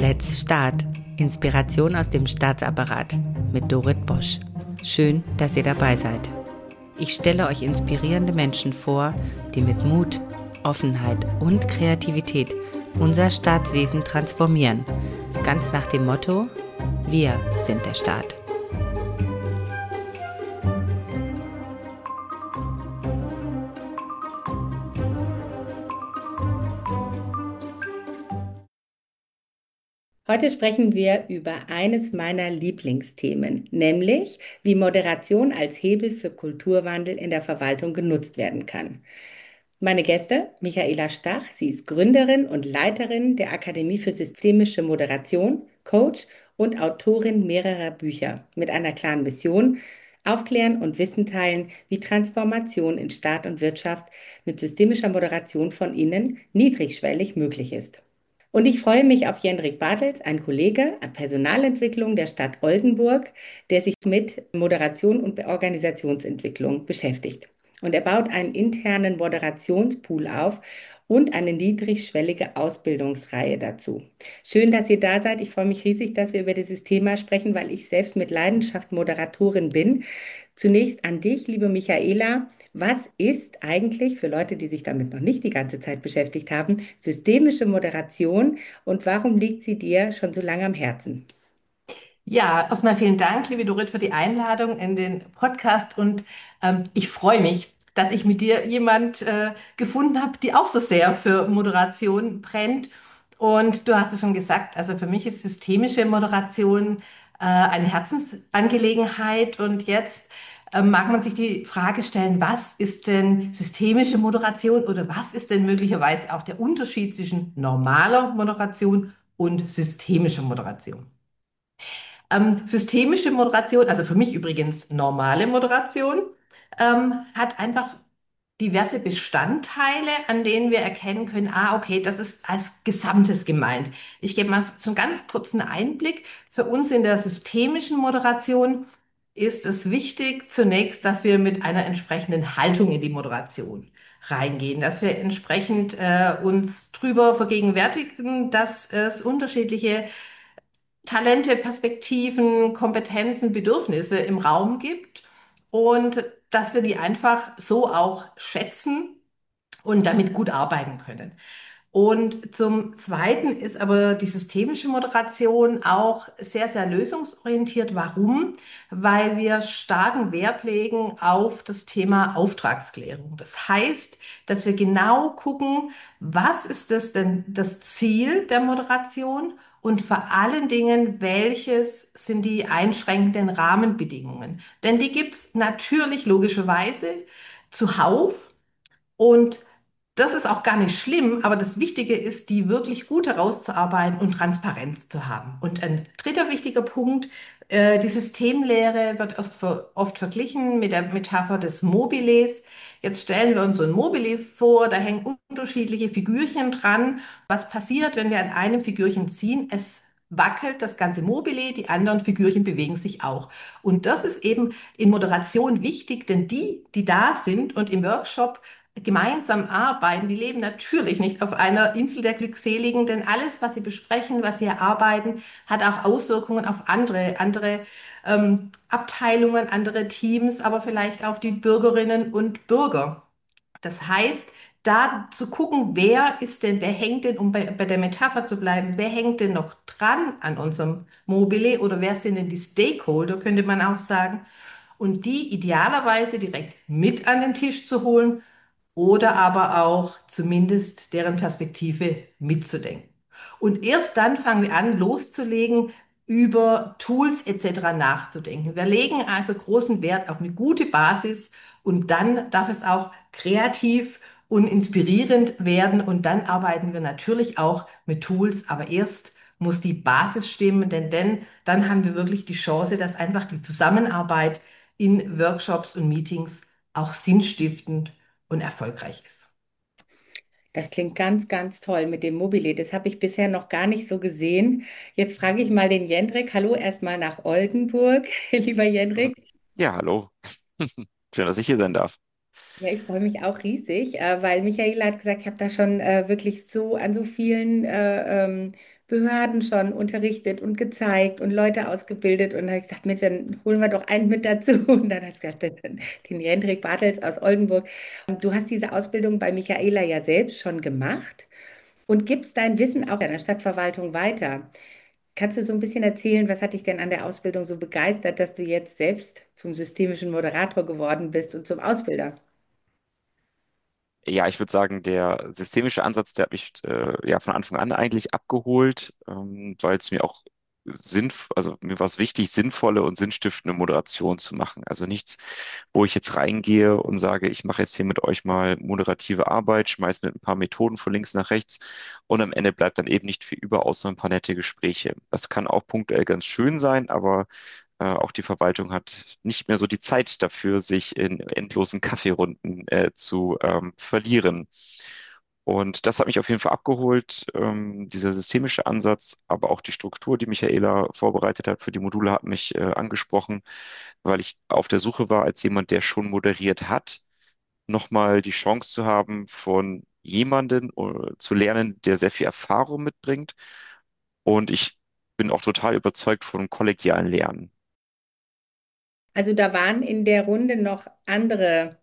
Let's Start. Inspiration aus dem Staatsapparat mit Dorit Bosch. Schön, dass ihr dabei seid. Ich stelle euch inspirierende Menschen vor, die mit Mut, Offenheit und Kreativität unser Staatswesen transformieren. Ganz nach dem Motto: Wir sind der Staat. Heute sprechen wir über eines meiner Lieblingsthemen, nämlich wie Moderation als Hebel für Kulturwandel in der Verwaltung genutzt werden kann. Meine Gäste, Michaela Stach, sie ist Gründerin und Leiterin der Akademie für systemische Moderation, Coach und Autorin mehrerer Bücher mit einer klaren Mission: Aufklären und Wissen teilen, wie Transformation in Staat und Wirtschaft mit systemischer Moderation von innen niedrigschwellig möglich ist. Und ich freue mich auf Jendrik Bartels, ein Kollege an Personalentwicklung der Stadt Oldenburg, der sich mit Moderation und Organisationsentwicklung beschäftigt. Und er baut einen internen Moderationspool auf und eine niedrigschwellige Ausbildungsreihe dazu. Schön, dass ihr da seid. Ich freue mich riesig, dass wir über dieses Thema sprechen, weil ich selbst mit Leidenschaft Moderatorin bin. Zunächst an dich, liebe Michaela. Was ist eigentlich, für Leute, die sich damit noch nicht die ganze Zeit beschäftigt haben, systemische Moderation und warum liegt sie dir schon so lange am Herzen? Ja, erstmal vielen Dank, liebe Dorit, für die Einladung in den Podcast und ich freue mich, dass ich mit dir jemand gefunden habe, die auch so sehr für Moderation brennt. Und du hast es schon gesagt, also für mich ist systemische Moderation eine Herzensangelegenheit und jetzt mag man sich die Frage stellen, was ist denn systemische Moderation oder was ist denn möglicherweise auch der Unterschied zwischen normaler Moderation und systemischer Moderation? Systemische Moderation, also für mich übrigens normale Moderation, hat einfach diverse Bestandteile, an denen wir erkennen können, okay, das ist als Gesamtes gemeint. Ich gebe mal so einen ganz kurzen Einblick. Für uns in der systemischen Moderation ist es wichtig, zunächst, dass wir mit einer entsprechenden Haltung in die Moderation reingehen, dass wir entsprechend uns drüber vergegenwärtigen, dass es unterschiedliche Talente, Perspektiven, Kompetenzen, Bedürfnisse im Raum gibt und dass wir die einfach so auch schätzen und damit gut arbeiten können. Und zum Zweiten ist aber die systemische Moderation auch sehr, sehr lösungsorientiert. Warum? Weil wir starken Wert legen auf das Thema Auftragsklärung. Das heißt, dass wir genau gucken, was ist das denn das Ziel der Moderation und vor allen Dingen, welches sind die einschränkenden Rahmenbedingungen? Denn die gibt es natürlich logischerweise zuhauf. Und das ist auch gar nicht schlimm, aber das Wichtige ist, die wirklich gut herauszuarbeiten und Transparenz zu haben. Und ein dritter wichtiger Punkt, die Systemlehre wird oft verglichen mit der Metapher des Mobiles. Jetzt stellen wir uns so ein Mobile vor, da hängen unterschiedliche Figürchen dran. Was passiert, wenn wir an einem Figürchen ziehen? Es wackelt das ganze Mobile, die anderen Figürchen bewegen sich auch. Und das ist eben in Moderation wichtig, denn die, die da sind und im Workshop gemeinsam arbeiten, die leben natürlich nicht auf einer Insel der Glückseligen, denn alles, was sie besprechen, was sie erarbeiten, hat auch Auswirkungen auf andere Abteilungen, andere Teams, aber vielleicht auf die Bürgerinnen und Bürger. Das heißt, da zu gucken, wer hängt denn, um bei der Metapher zu bleiben, wer hängt denn noch dran an unserem Mobile oder wer sind denn die Stakeholder, könnte man auch sagen, und die idealerweise direkt mit an den Tisch zu holen oder aber auch zumindest deren Perspektive mitzudenken. Und erst dann fangen wir an, loszulegen, über Tools etc. nachzudenken. Wir legen also großen Wert auf eine gute Basis und dann darf es auch kreativ und inspirierend werden und dann arbeiten wir natürlich auch mit Tools, aber erst muss die Basis stimmen, denn dann haben wir wirklich die Chance, dass einfach die Zusammenarbeit in Workshops und Meetings auch sinnstiftend und erfolgreich ist. Das klingt ganz, ganz toll mit dem Mobile. Das habe ich bisher noch gar nicht so gesehen. Jetzt frage ich mal den Jendrik. Hallo erstmal nach Oldenburg, lieber Jendrik. Ja, hallo. Schön, dass ich hier sein darf. Ja, ich freue mich auch riesig, weil Michaela hat gesagt, ich habe da schon wirklich so an so vielen Behörden schon unterrichtet und gezeigt und Leute ausgebildet. Und da habe ich gesagt, Mensch, dann holen wir doch einen mit dazu. Und dann hat es gesagt, den Jendrik Bartels aus Oldenburg. Du hast diese Ausbildung bei Michaela ja selbst schon gemacht und gibst dein Wissen auch in der Stadtverwaltung weiter. Kannst du so ein bisschen erzählen, was hat dich denn an der Ausbildung so begeistert, dass du jetzt selbst zum systemischen Moderator geworden bist und zum Ausbilder? Ja, ich würde sagen, der systemische Ansatz, der hat mich ja von Anfang an eigentlich abgeholt, weil es mir auch also mir war es wichtig, sinnvolle und sinnstiftende Moderation zu machen. Also nichts, wo ich jetzt reingehe und sage, ich mache jetzt hier mit euch mal moderative Arbeit, schmeiß mit ein paar Methoden von links nach rechts und am Ende bleibt dann eben nicht viel über, außer ein paar nette Gespräche. Das kann auch punktuell ganz schön sein, aber auch die Verwaltung hat nicht mehr so die Zeit dafür, sich in endlosen Kaffeerunden zu verlieren. Und das hat mich auf jeden Fall abgeholt, dieser systemische Ansatz, aber auch die Struktur, die Michaela vorbereitet hat für die Module, hat mich angesprochen, weil ich auf der Suche war als jemand, der schon moderiert hat, nochmal die Chance zu haben, von jemandem zu lernen, der sehr viel Erfahrung mitbringt. Und ich bin auch total überzeugt von kollegialen Lernen. Also da waren in der Runde noch andere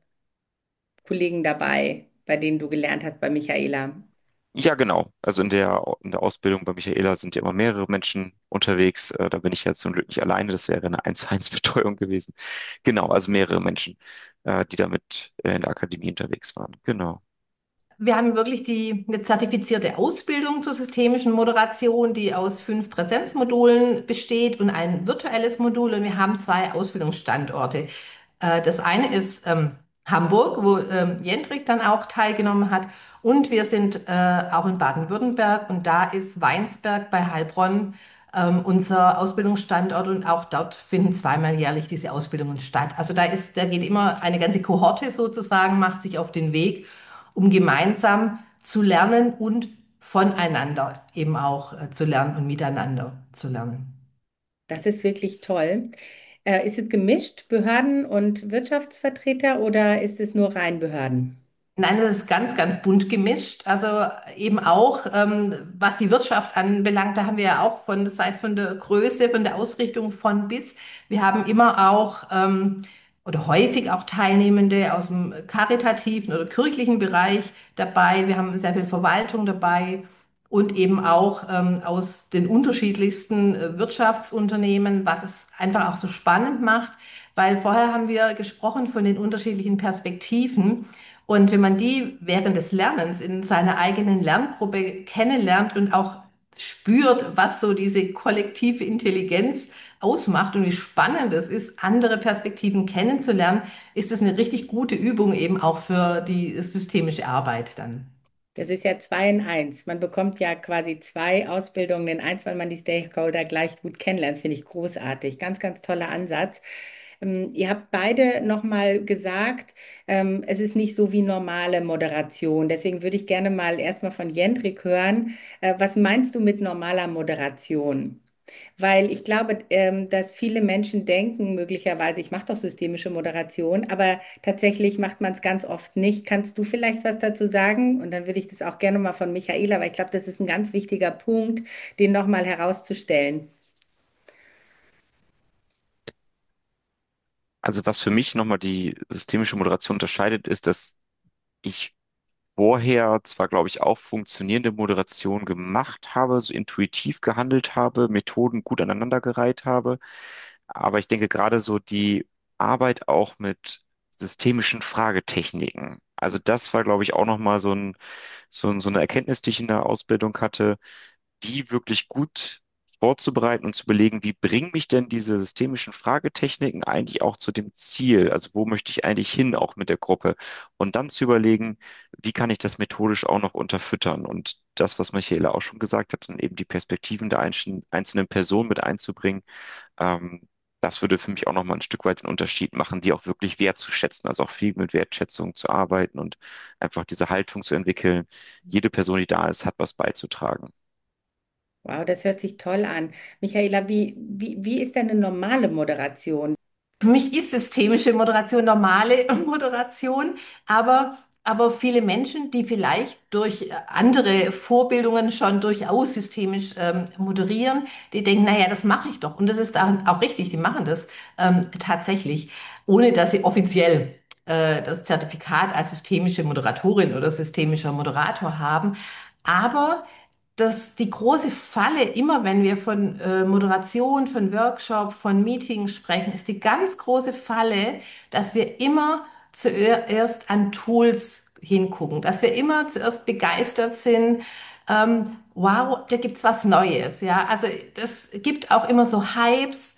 Kollegen dabei, bei denen du gelernt hast bei Michaela. Ja, genau. Also in der Ausbildung bei Michaela sind ja immer mehrere Menschen unterwegs. Da bin ich jetzt zum Glück nicht alleine. Das wäre eine 1-zu-1 Betreuung gewesen. Genau, also mehrere Menschen, die damit in der Akademie unterwegs waren. Genau. Wir haben wirklich eine zertifizierte Ausbildung zur systemischen Moderation, die aus 5 Präsenzmodulen besteht und ein virtuelles Modul. Und wir haben 2 Ausbildungsstandorte. Das eine ist Hamburg, wo Jendrik dann auch teilgenommen hat. Und wir sind auch in Baden-Württemberg und da ist Weinsberg bei Heilbronn unser Ausbildungsstandort und auch dort finden zweimal jährlich diese Ausbildungen statt. Also da geht immer eine ganze Kohorte sozusagen, macht sich auf den Weg, um gemeinsam zu lernen und voneinander eben auch zu lernen und miteinander zu lernen. Das ist wirklich toll. Ist es gemischt, Behörden und Wirtschaftsvertreter, oder ist es nur rein Behörden? Nein, das ist ganz, ganz bunt gemischt. Also eben auch, was die Wirtschaft anbelangt, da haben wir ja auch von, das heißt von der Größe, von der Ausrichtung von bis. Wir haben immer auch oder häufig auch Teilnehmende aus dem karitativen oder kirchlichen Bereich dabei. Wir haben sehr viel Verwaltung dabei und eben auch aus den unterschiedlichsten Wirtschaftsunternehmen, was es einfach auch so spannend macht, weil vorher haben wir gesprochen von den unterschiedlichen Perspektiven. Und wenn man die während des Lernens in seiner eigenen Lerngruppe kennenlernt und auch spürt, was so diese kollektive Intelligenz ausmacht und wie spannend es ist, andere Perspektiven kennenzulernen, ist das eine richtig gute Übung eben auch für die systemische Arbeit dann. Das ist ja zwei in eins. Man bekommt ja quasi zwei Ausbildungen in eins, weil man die Stakeholder gleich gut kennenlernt. Das finde ich großartig. Ganz, ganz toller Ansatz. Ihr habt beide nochmal gesagt, es ist nicht so wie normale Moderation. Deswegen würde ich gerne mal erstmal von Jendrik hören. Was meinst du mit normaler Moderation? Weil ich glaube, dass viele Menschen denken, möglicherweise, ich mache doch systemische Moderation, aber tatsächlich macht man es ganz oft nicht. Kannst du vielleicht was dazu sagen? Und dann würde ich das auch gerne mal von Michaela, weil ich glaube, das ist ein ganz wichtiger Punkt, den nochmal herauszustellen. Also was für mich nochmal die systemische Moderation unterscheidet, ist, dass ich vorher zwar, glaube ich, auch funktionierende Moderation gemacht habe, so intuitiv gehandelt habe, Methoden gut aneinandergereiht habe, aber ich denke gerade so die Arbeit auch mit systemischen Fragetechniken. Also das war, glaube ich, auch nochmal so eine Erkenntnis, die ich in der Ausbildung hatte, die wirklich gut vorzubereiten und zu belegen, wie bringen mich denn diese systemischen Fragetechniken eigentlich auch zu dem Ziel? Also wo möchte ich eigentlich hin, auch mit der Gruppe? Und dann zu überlegen, wie kann ich das methodisch auch noch unterfüttern? Und das, was Michaela auch schon gesagt hat, dann eben die Perspektiven der einzelnen Personen mit einzubringen, ähm, das würde für mich auch nochmal ein Stück weit den Unterschied machen, die auch wirklich wertzuschätzen, also auch viel mit Wertschätzung zu arbeiten und einfach diese Haltung zu entwickeln. Jede Person, die da ist, hat was beizutragen. Wow, das hört sich toll an. Michaela, wie ist denn eine normale Moderation? Für mich ist systemische Moderation normale Moderation, aber aber viele Menschen, die vielleicht durch andere Vorbildungen schon durchaus systemisch moderieren, die denken, naja, das mache ich doch. Und das ist auch richtig, die machen das tatsächlich, ohne dass sie offiziell das Zertifikat als systemische Moderatorin oder systemischer Moderator haben. Aber die große Falle, immer wenn wir von Moderation, von Workshop, von Meetings sprechen, ist die ganz große Falle, dass wir immer zuerst an Tools hingucken, dass wir immer zuerst begeistert sind. Wow, da gibt's was Neues, ja. Also das gibt auch immer so Hypes,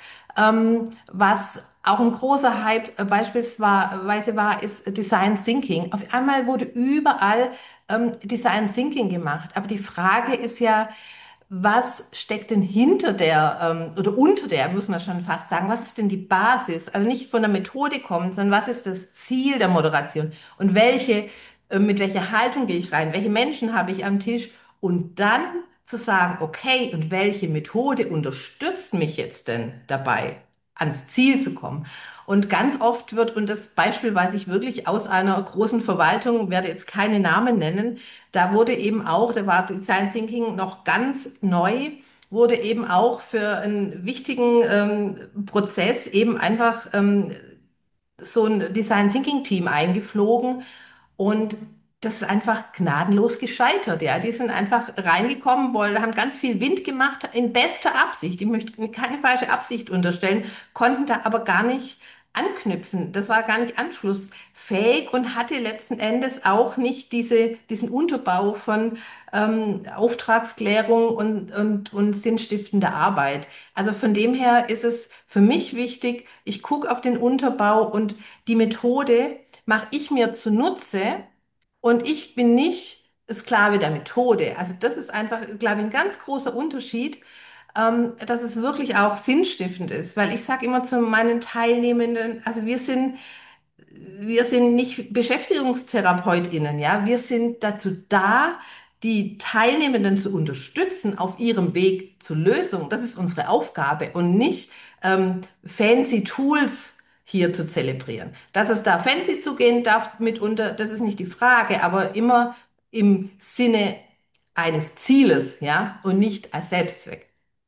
was auch ein großer Hype beispielsweise war, ist Design Thinking. Auf einmal wurde überall Design Thinking gemacht. Aber die Frage ist ja, was steckt denn hinter oder unter der, muss man schon fast sagen, was ist denn die Basis? Also nicht von der Methode kommt, sondern was ist das Ziel der Moderation? Und mit welcher Haltung gehe ich rein? Welche Menschen habe ich am Tisch? Und dann zu sagen, okay, und welche Methode unterstützt mich jetzt denn dabei, ans Ziel zu kommen? Und ganz oft und das Beispiel weiß ich wirklich aus einer großen Verwaltung, werde jetzt keine Namen nennen, da war Design Thinking noch ganz neu, wurde eben auch für einen wichtigen Prozess eben einfach so ein Design Thinking Team eingeflogen und das ist einfach gnadenlos gescheitert, ja. Die sind einfach reingekommen, haben ganz viel Wind gemacht in bester Absicht. Ich möchte keine falsche Absicht unterstellen, konnten da aber gar nicht anknüpfen. Das war gar nicht anschlussfähig und hatte letzten Endes auch nicht diesen Unterbau von Auftragsklärung und sinnstiftender Arbeit. Also von dem her ist es für mich wichtig, ich gucke auf den Unterbau und die Methode mache ich mir zunutze und ich bin nicht Sklave der Methode. Also das ist einfach, glaube ich, ein ganz großer Unterschied, dass es wirklich auch sinnstiftend ist, weil ich sage immer zu meinen Teilnehmenden, also wir sind nicht BeschäftigungstherapeutInnen, ja. Wir sind dazu da, die Teilnehmenden zu unterstützen auf ihrem Weg zur Lösung. Das ist unsere Aufgabe und nicht fancy Tools hier zu zelebrieren. Dass es da fancy zugehen darf mitunter, das ist nicht die Frage, aber immer im Sinne eines Zieles, ja, und nicht als Selbstzweck.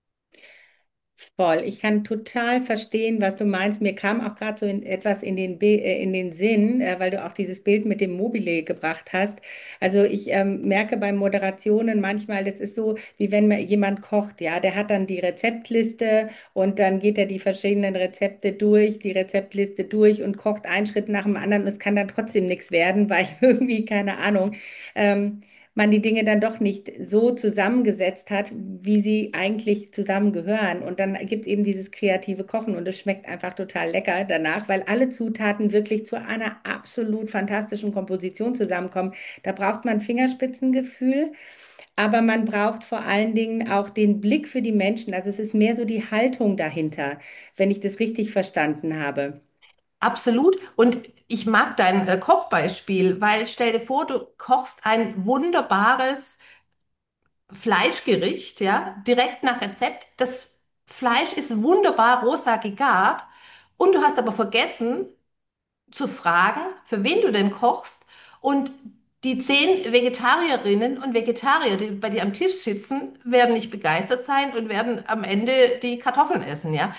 Voll. Ich kann total verstehen, was du meinst. Mir kam auch gerade so etwas in den Sinn, weil du auch dieses Bild mit dem Mobile gebracht hast. Also ich merke bei Moderationen manchmal, das ist so, wie wenn mir jemand kocht, ja, der hat dann die Rezeptliste und dann geht er die verschiedenen Rezepte durch, die Rezeptliste durch und kocht einen Schritt nach dem anderen und es kann dann trotzdem nichts werden, weil irgendwie, keine Ahnung. Ähm, man die Dinge dann doch nicht so zusammengesetzt hat, wie sie eigentlich zusammengehören. Und dann gibt es eben dieses kreative Kochen und es schmeckt einfach total lecker danach, weil alle Zutaten wirklich zu einer absolut fantastischen Komposition zusammenkommen. Da braucht man Fingerspitzengefühl. Aber man braucht vor allen Dingen auch den Blick für die Menschen. Also es ist mehr so die Haltung dahinter, wenn ich das richtig verstanden habe. Absolut. Und ich mag dein Kochbeispiel, weil stell dir vor, du kochst ein wunderbares Fleischgericht, ja, direkt nach Rezept. Das Fleisch ist wunderbar rosa gegart und du hast aber vergessen zu fragen, für wen du denn kochst. Und die 10 Vegetarierinnen und Vegetarier, die bei dir am Tisch sitzen, werden nicht begeistert sein und werden am Ende die Kartoffeln essen, ja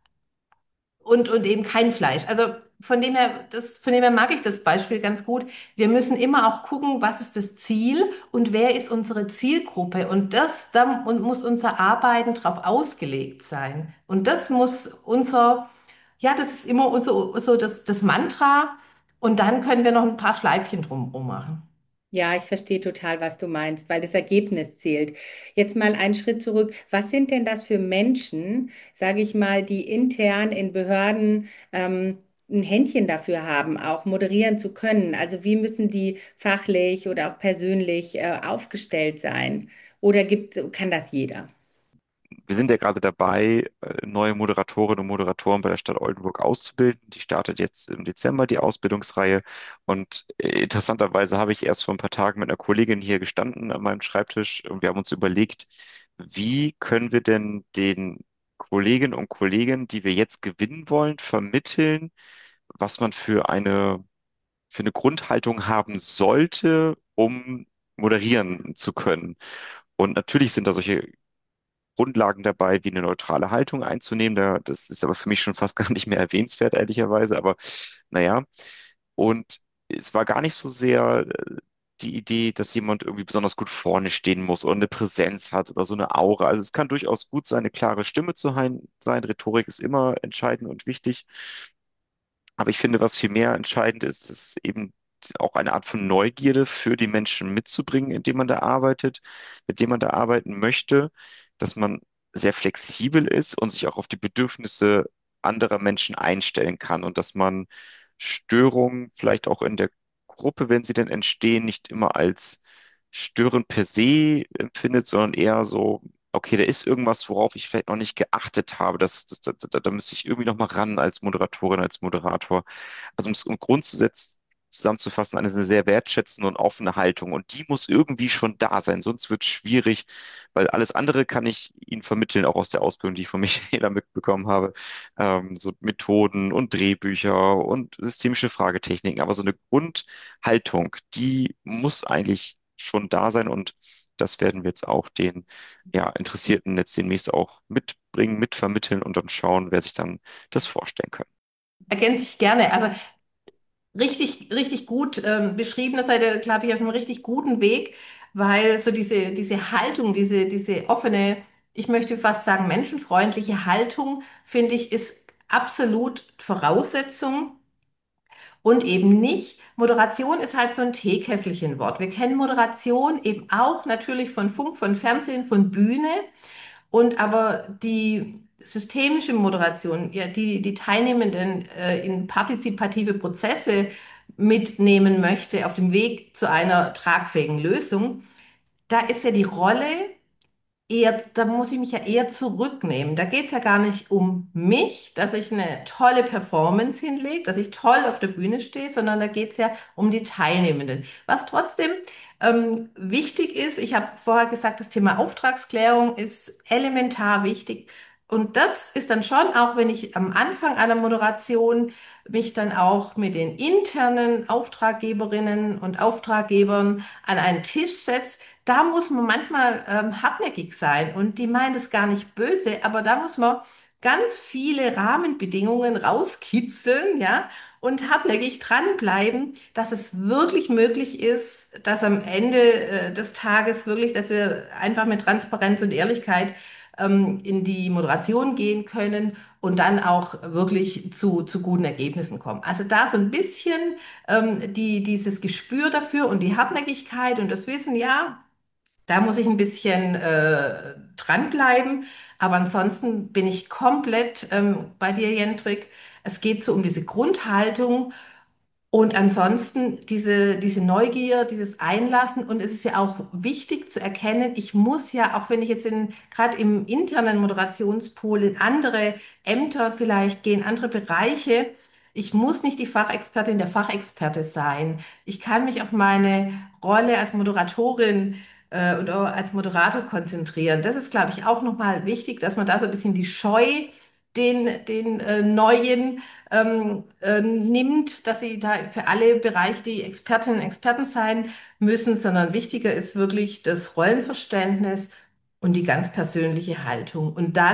und eben kein Fleisch. Also von dem her mag ich das Beispiel ganz gut. Wir müssen immer auch gucken, was ist das Ziel und wer ist unsere Zielgruppe. Und muss unser Arbeiten darauf ausgelegt sein. Und ja, das ist immer so das Mantra. Und dann können wir noch ein paar Schleifchen drumherum machen. Ja, ich verstehe total, was du meinst, weil das Ergebnis zählt. Jetzt mal einen Schritt zurück. Was sind denn das für Menschen, sage ich mal, die intern in Behörden ein Händchen dafür haben, auch moderieren zu können? Also wie müssen die fachlich oder auch persönlich aufgestellt sein? Oder kann das jeder? Wir sind ja gerade dabei, neue Moderatorinnen und Moderatoren bei der Stadt Oldenburg auszubilden. Die startet jetzt im Dezember, die Ausbildungsreihe. Und interessanterweise habe ich erst vor ein paar Tagen mit einer Kollegin hier gestanden an meinem Schreibtisch und wir haben uns überlegt, wie können wir denn den Kolleginnen und Kollegen, die wir jetzt gewinnen wollen, vermitteln, was man für eine für eine Grundhaltung haben sollte, um moderieren zu können. Und natürlich sind da solche Grundlagen dabei, wie eine neutrale Haltung einzunehmen. Das ist aber für mich schon fast gar nicht mehr erwähnenswert, ehrlicherweise. Aber naja. Und es war gar nicht so sehr die Idee, dass jemand irgendwie besonders gut vorne stehen muss oder eine Präsenz hat oder so eine Aura. Also es kann durchaus gut sein, eine klare Stimme zu sein. Rhetorik ist immer entscheidend und wichtig. Aber ich finde, was viel mehr entscheidend ist, ist eben auch eine Art von Neugierde für die Menschen mitzubringen, indem man da arbeitet, mit dem man da arbeiten möchte, dass man sehr flexibel ist und sich auch auf die Bedürfnisse anderer Menschen einstellen kann und dass man Störungen vielleicht auch in der Gruppe, wenn sie denn entstehen, nicht immer als störend per se empfindet, sondern eher so, okay, da ist irgendwas, worauf ich vielleicht noch nicht geachtet habe. Da müsste ich irgendwie noch mal ran als Moderatorin, als Moderator. Also um es im Grundsatz zusammenzufassen, eine sehr wertschätzende und offene Haltung. Und die muss irgendwie schon da sein, sonst wird es schwierig, weil alles andere kann ich Ihnen vermitteln, auch aus der Ausbildung, die ich von Michaela mitbekommen habe. So Methoden und Drehbücher und systemische Fragetechniken. Aber so eine Grundhaltung, die muss eigentlich schon da sein und das werden wir jetzt auch den ja, Interessierten jetzt demnächst auch mitbringen, mitvermitteln und dann schauen, wer sich dann das vorstellen kann. Ergänze ich gerne. Also richtig, richtig gut beschrieben. Da seid ihr, glaube ich, auf einem richtig guten Weg, weil so diese Haltung, diese offene, ich möchte fast sagen, menschenfreundliche Haltung, finde ich, ist absolut Voraussetzung und eben nicht. Moderation ist halt so ein Teekesselchen-Wort. Wir kennen Moderation eben auch natürlich von Funk, von Fernsehen, von Bühne. Und aber die systemische Moderation, ja, die Teilnehmenden in partizipative Prozesse mitnehmen möchte auf dem Weg zu einer tragfähigen Lösung, da ist ja die Rolle eher, da muss ich mich ja eher zurücknehmen. Da geht es ja gar nicht um mich, dass ich eine tolle Performance hinlege, dass ich toll auf der Bühne stehe, sondern da geht es ja um die Teilnehmenden. Was trotzdem wichtig ist, ich habe vorher gesagt, das Thema Auftragsklärung ist elementar wichtig. Und das ist dann schon auch, wenn ich am Anfang einer Moderation mich dann auch mit den internen Auftraggeberinnen und Auftraggebern an einen Tisch setze, da muss man manchmal hartnäckig sein und die meinen das gar nicht böse, aber da muss man ganz viele Rahmenbedingungen rauskitzeln, ja, und hartnäckig dranbleiben, dass es wirklich möglich ist, dass am Ende des Tages wirklich, dass wir einfach mit Transparenz und Ehrlichkeit in die Moderation gehen können und dann auch wirklich zu guten Ergebnissen kommen. Also da so ein bisschen dieses Gespür dafür und die Hartnäckigkeit und das Wissen, ja, da muss ich ein bisschen dranbleiben. Aber ansonsten bin ich komplett bei dir, Jendrik. Es geht so um diese Grundhaltung und ansonsten diese Neugier, dieses Einlassen. Und es ist ja auch wichtig zu erkennen, ich muss ja, auch wenn ich jetzt gerade im internen Moderationspool in andere Ämter vielleicht gehe, in andere Bereiche, ich muss nicht die Fachexpertin der Fachexperte sein. Ich kann mich auf meine Rolle als Moderatorin und auch als Moderator konzentrieren. Das ist, glaube ich, auch nochmal wichtig, dass man da so ein bisschen die Scheu den Neuen nimmt, dass sie da für alle Bereiche die Expertinnen und Experten sein müssen, sondern wichtiger ist wirklich das Rollenverständnis und die ganz persönliche Haltung.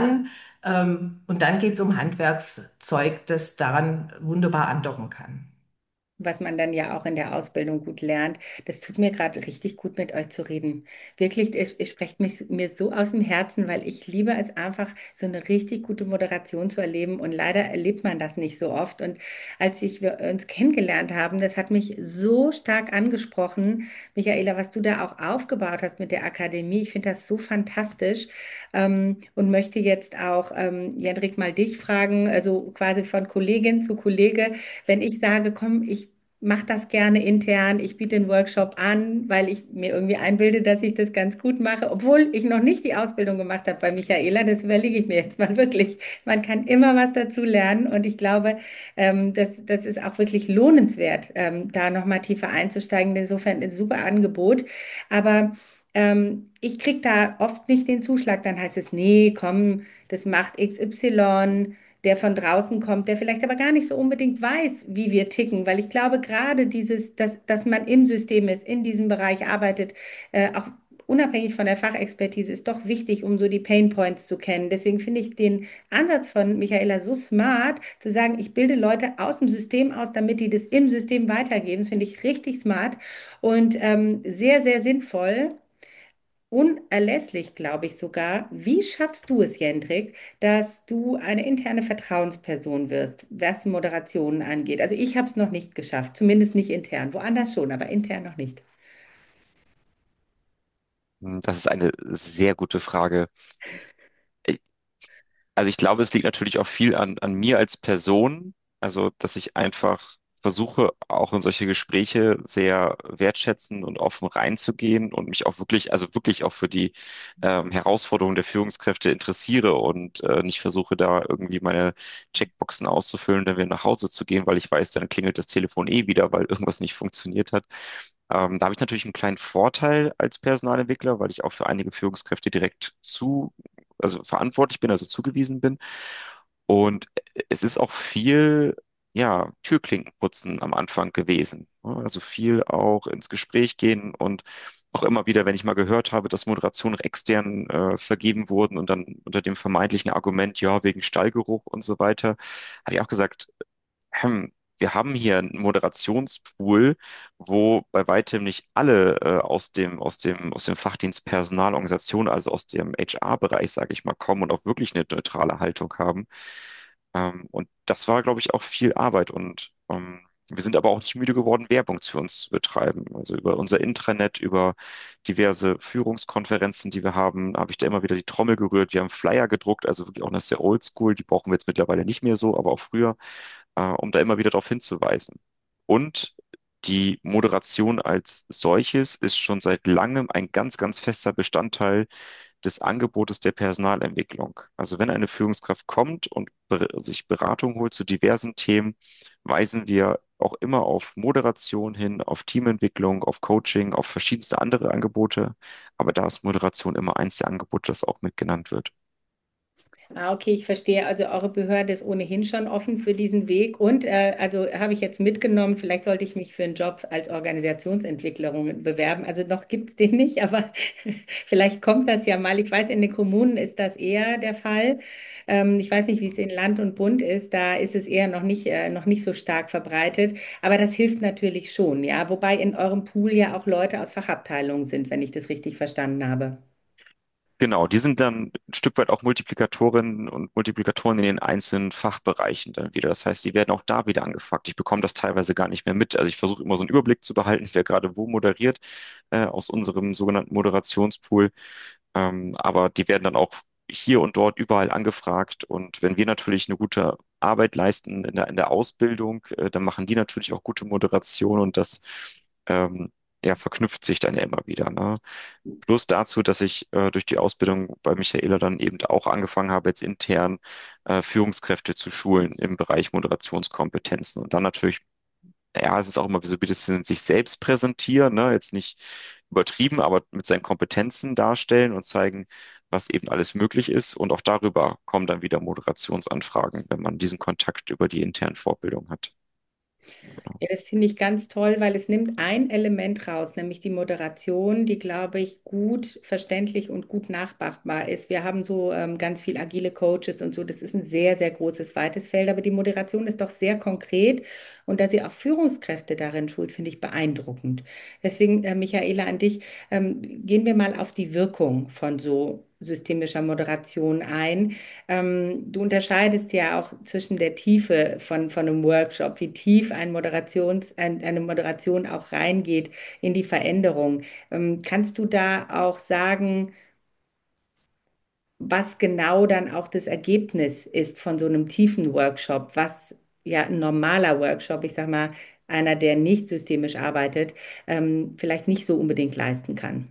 Und dann geht es um Handwerkszeug, das daran wunderbar andocken kann. Was man dann ja auch in der Ausbildung gut lernt. Das tut mir gerade richtig gut, mit euch zu reden. Wirklich, es spricht mir so aus dem Herzen, weil ich liebe es einfach, so eine richtig gute Moderation zu erleben. Und leider erlebt man das nicht so oft. Und wir uns kennengelernt haben, das hat mich so stark angesprochen, Michaela, was du da auch aufgebaut hast mit der Akademie. Ich finde das so fantastisch. Und möchte jetzt auch, Jendrik, mal dich fragen, also quasi von Kollegin zu Kollege, wenn ich sage, komm, ich mache das gerne intern, ich biete den Workshop an, weil ich mir irgendwie einbilde, dass ich das ganz gut mache, obwohl ich noch nicht die Ausbildung gemacht habe bei Michaela, das überlege ich mir jetzt mal wirklich. Man kann immer was dazu lernen und ich glaube, das ist auch wirklich lohnenswert, da nochmal tiefer einzusteigen. Insofern ein super Angebot. Aber ich kriege da oft nicht den Zuschlag. Dann heißt es, nee, komm, das macht XY. der von draußen kommt, der vielleicht aber gar nicht so unbedingt weiß, wie wir ticken, weil ich glaube, gerade dass man im System ist, in diesem Bereich arbeitet, auch unabhängig von der Fachexpertise, ist doch wichtig, um so die Pain Points zu kennen. Deswegen finde ich den Ansatz von Michaela so smart, zu sagen, ich bilde Leute aus dem System aus, damit die das im System weitergeben. Das finde ich richtig smart und sehr, sehr sinnvoll. Unerlässlich, glaube ich sogar. Wie schaffst du es, Jendrik, dass du eine interne Vertrauensperson wirst, was Moderationen angeht? Also ich habe es noch nicht geschafft, zumindest nicht intern. Woanders schon, aber intern noch nicht. Das ist eine sehr gute Frage. Also ich glaube, es liegt natürlich auch viel an mir als Person, also dass ich einfach versuche, auch in solche Gespräche sehr wertschätzend und offen reinzugehen und mich auch wirklich, also wirklich auch für die Herausforderungen der Führungskräfte interessiere und nicht versuche, da irgendwie meine Checkboxen auszufüllen, dann wieder nach Hause zu gehen, weil ich weiß, dann klingelt das Telefon eh wieder, weil irgendwas nicht funktioniert hat. Da habe ich natürlich einen kleinen Vorteil als Personalentwickler, weil ich auch für einige Führungskräfte also verantwortlich bin, also zugewiesen bin. Und es ist auch viel, ja, Türklinkenputzen am Anfang gewesen. Also viel auch ins Gespräch gehen und auch immer wieder, wenn ich mal gehört habe, dass Moderationen extern vergeben wurden und dann unter dem vermeintlichen Argument, ja, wegen Stallgeruch und so weiter, habe ich auch gesagt, wir haben hier einen Moderationspool, wo bei weitem nicht alle aus dem Fachdienst Personalorganisation, also aus dem HR-Bereich, sage ich mal, kommen und auch wirklich eine neutrale Haltung haben. Und das war, glaube ich, auch viel Arbeit. Und wir sind aber auch nicht müde geworden, Werbung für uns zu betreiben. Also über unser Intranet, über diverse Führungskonferenzen, die wir haben, habe ich da immer wieder die Trommel gerührt. Wir haben Flyer gedruckt, also wirklich auch noch sehr oldschool. Die brauchen wir jetzt mittlerweile nicht mehr so, aber auch früher, um da immer wieder darauf hinzuweisen. Und die Moderation als solches ist schon seit langem ein ganz, ganz fester Bestandteil des Angebotes der Personalentwicklung. Also wenn eine Führungskraft kommt und sich Beratung holt zu diversen Themen, weisen wir auch immer auf Moderation hin, auf Teamentwicklung, auf Coaching, auf verschiedenste andere Angebote. Aber da ist Moderation immer eins der Angebote, das auch mit genannt wird. Ah, okay, ich verstehe. Also eure Behörde ist ohnehin schon offen für diesen Weg. Und also habe ich jetzt mitgenommen, vielleicht sollte ich mich für einen Job als Organisationsentwicklerin bewerben. Also noch gibt es den nicht, aber vielleicht kommt das ja mal. Ich weiß, in den Kommunen ist das eher der Fall. Ich weiß nicht, wie es in Land und Bund ist. Da ist es eher noch nicht so stark verbreitet. Aber das hilft natürlich schon, ja. Wobei in eurem Pool ja auch Leute aus Fachabteilungen sind, wenn ich das richtig verstanden habe. Genau, die sind dann ein Stück weit auch Multiplikatorinnen und Multiplikatoren in den einzelnen Fachbereichen dann wieder. Das heißt, die werden auch da wieder angefragt. Ich bekomme das teilweise gar nicht mehr mit. Also ich versuche immer so einen Überblick zu behalten, wer gerade wo moderiert, aus unserem sogenannten Moderationspool. Aber die werden dann auch hier und dort überall angefragt. Und wenn wir natürlich eine gute Arbeit leisten in der Ausbildung, dann machen die natürlich auch gute Moderation und das ja, verknüpft sich dann ja immer wieder. Ne? Plus dazu, dass ich durch die Ausbildung bei Michaela dann eben auch angefangen habe, jetzt intern Führungskräfte zu schulen im Bereich Moderationskompetenzen. Und dann natürlich, ja, es ist auch immer so ein bisschen sich selbst präsentieren, ne? Jetzt nicht übertrieben, aber mit seinen Kompetenzen darstellen und zeigen, was eben alles möglich ist. Und auch darüber kommen dann wieder Moderationsanfragen, wenn man diesen Kontakt über die internen Fortbildung hat. Genau. Ja, das finde ich ganz toll, weil es nimmt ein Element raus, nämlich die Moderation, die, glaube ich, gut verständlich und gut nachmachbar ist. Wir haben so ganz viel agile Coaches und so. Das ist ein sehr, sehr großes, weites Feld, aber die Moderation ist doch sehr konkret und dass sie auch Führungskräfte darin schult, finde ich beeindruckend. Deswegen, Michaela, an dich, gehen wir mal auf die Wirkung von so systemischer Moderation ein. Du unterscheidest ja auch zwischen der Tiefe von einem Workshop, wie tief eine Moderation auch reingeht in die Veränderung. Kannst du da auch sagen, was genau dann auch das Ergebnis ist von so einem tiefen Workshop, was ja ein normaler Workshop, ich sag mal, einer, der nicht systemisch arbeitet, vielleicht nicht so unbedingt leisten kann?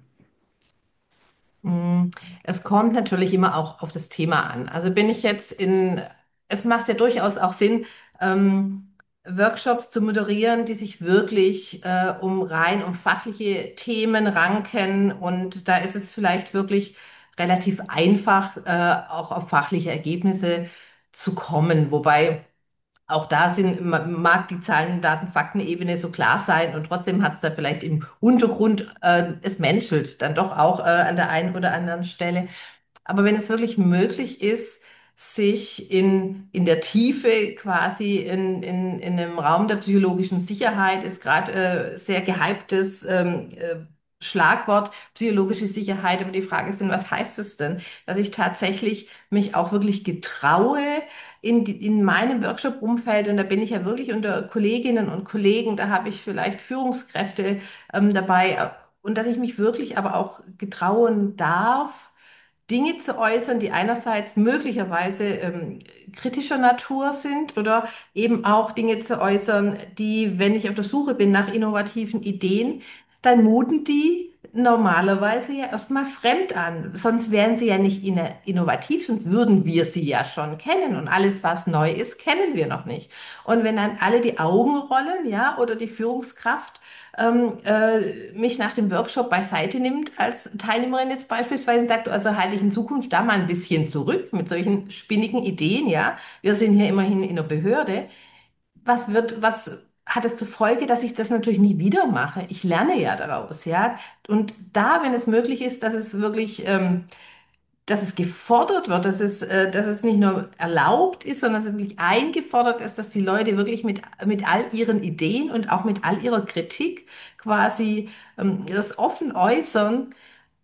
Mm, Es kommt natürlich immer auch auf das Thema an. Also bin ich jetzt es macht ja durchaus auch Sinn, Workshops zu moderieren, die sich wirklich um fachliche Themen ranken. Und da ist es vielleicht wirklich relativ einfach, auch auf fachliche Ergebnisse zu kommen. Wobei auch da mag die Zahlen, Daten, Fakten-Ebene so klar sein und trotzdem hat es da vielleicht im Untergrund, es menschelt dann doch auch an der einen oder anderen Stelle. Aber wenn es wirklich möglich ist, sich in der Tiefe quasi in einem Raum der psychologischen Sicherheit, ist gerade sehr gehyptes Schlagwort, psychologische Sicherheit. Aber die Frage ist dann, was heißt es denn? Dass ich tatsächlich mich auch wirklich getraue in meinem Workshop-Umfeld, und da bin ich ja wirklich unter Kolleginnen und Kollegen, da habe ich vielleicht Führungskräfte dabei, und dass ich mich wirklich aber auch getrauen darf, Dinge zu äußern, die einerseits möglicherweise kritischer Natur sind oder eben auch Dinge zu äußern, die, wenn ich auf der Suche bin nach innovativen Ideen, dann muten die normalerweise ja erstmal fremd an. Sonst wären sie ja nicht innovativ, sonst würden wir sie ja schon kennen. Und alles, was neu ist, kennen wir noch nicht. Und wenn dann alle die Augen rollen, ja, oder die Führungskraft mich nach dem Workshop beiseite nimmt, als Teilnehmerin jetzt beispielsweise und sagt, also halte ich in Zukunft da mal ein bisschen zurück mit solchen spinnigen Ideen, ja. Wir sind hier immerhin in einer Behörde. Was hat es zur Folge, dass ich das natürlich nie wieder mache? Ich lerne ja daraus, ja. Und da, wenn es möglich ist, dass es wirklich, dass es gefordert wird, dass es nicht nur erlaubt ist, sondern dass es wirklich eingefordert ist, dass die Leute wirklich mit all ihren Ideen und auch mit all ihrer Kritik quasi das offen äußern,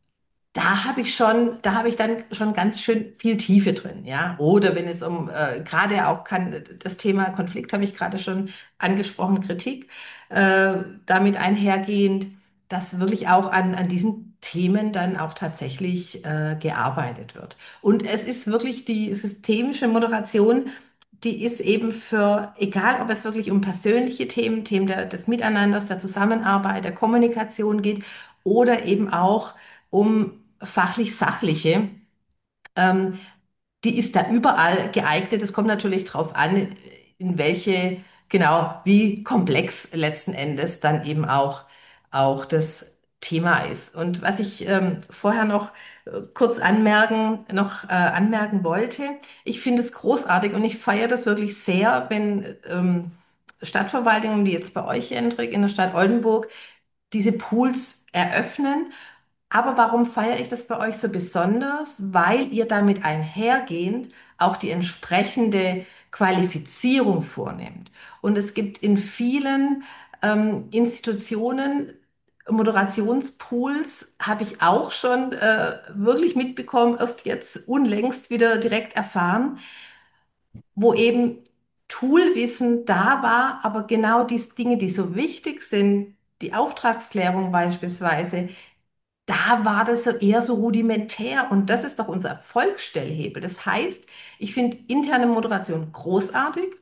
da habe ich dann schon ganz schön viel Tiefe drin, ja. Oder wenn es gerade auch das Thema Konflikt habe ich gerade schon angesprochen, Kritik, damit einhergehend, dass wirklich auch an diesen Themen dann auch tatsächlich gearbeitet wird. Und es ist wirklich die systemische Moderation, die ist eben für, egal ob es wirklich um persönliche Themen des Miteinanders, der Zusammenarbeit, der Kommunikation geht, oder eben auch um fachlich-sachliche, ähm, die ist da überall geeignet. Es kommt natürlich darauf an, in welche, genau, wie komplex letzten Endes dann eben auch das Thema ist. Und was ich vorher noch kurz anmerken wollte, ich finde es großartig und ich feiere das wirklich sehr, wenn Stadtverwaltungen, wie jetzt bei euch, Hendrik, in der Stadt Oldenburg, diese Pools eröffnen. Aber warum feiere ich das bei euch so besonders? Weil ihr damit einhergehend auch die entsprechende Qualifizierung vornehmt. Und es gibt in vielen Institutionen Moderationspools, habe ich auch schon wirklich mitbekommen, erst jetzt unlängst wieder direkt erfahren, wo eben Toolwissen da war, aber genau die Dinge, die so wichtig sind, die Auftragsklärung beispielsweise, da war das so eher so rudimentär und das ist doch unser Erfolgsstellhebel. Das heißt, ich finde interne Moderation großartig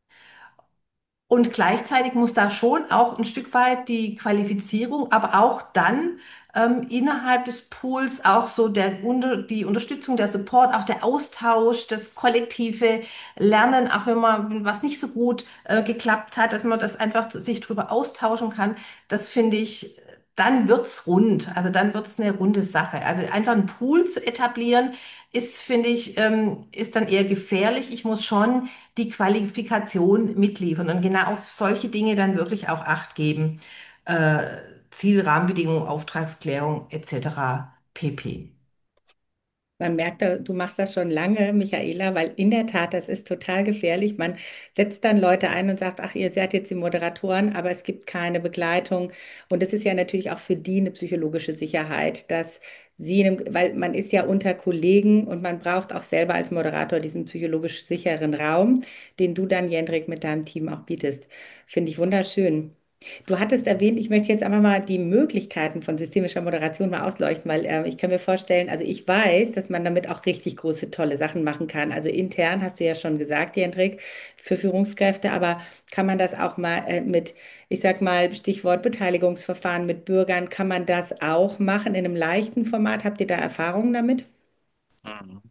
und gleichzeitig muss da schon auch ein Stück weit die Qualifizierung, aber auch dann innerhalb des Pools auch so die Unterstützung, der Support, auch der Austausch, das kollektive Lernen, auch wenn was nicht so gut geklappt hat, dass man das einfach sich drüber austauschen kann. Das finde ich, dann wird's rund. Also dann wird's eine runde Sache. Also einfach einen Pool zu etablieren, finde ich, ist dann eher gefährlich. Ich muss schon die Qualifikation mitliefern und genau auf solche Dinge dann wirklich auch Acht geben. Äh, Ziel, Rahmenbedingungen, Auftragsklärung etc. pp. Man merkt, du machst das schon lange, Michaela, weil in der Tat, das ist total gefährlich. Man setzt dann Leute ein und sagt, ach, ihr seid jetzt die Moderatoren, aber es gibt keine Begleitung. Und das ist ja natürlich auch für die eine psychologische Sicherheit, dass weil man ist ja unter Kollegen und man braucht auch selber als Moderator diesen psychologisch sicheren Raum, den du dann, Jendrik, mit deinem Team auch bietest. Finde ich wunderschön. Du hattest erwähnt, ich möchte jetzt einfach mal die Möglichkeiten von systemischer Moderation mal ausleuchten, weil ich kann mir vorstellen, also ich weiß, dass man damit auch richtig große, tolle Sachen machen kann. Also intern hast du ja schon gesagt, Jendrik, für Führungskräfte, aber kann man das auch mal ich sag mal, Stichwort Beteiligungsverfahren mit Bürgern, kann man das auch machen in einem leichten Format? Habt ihr da Erfahrungen damit? Mhm.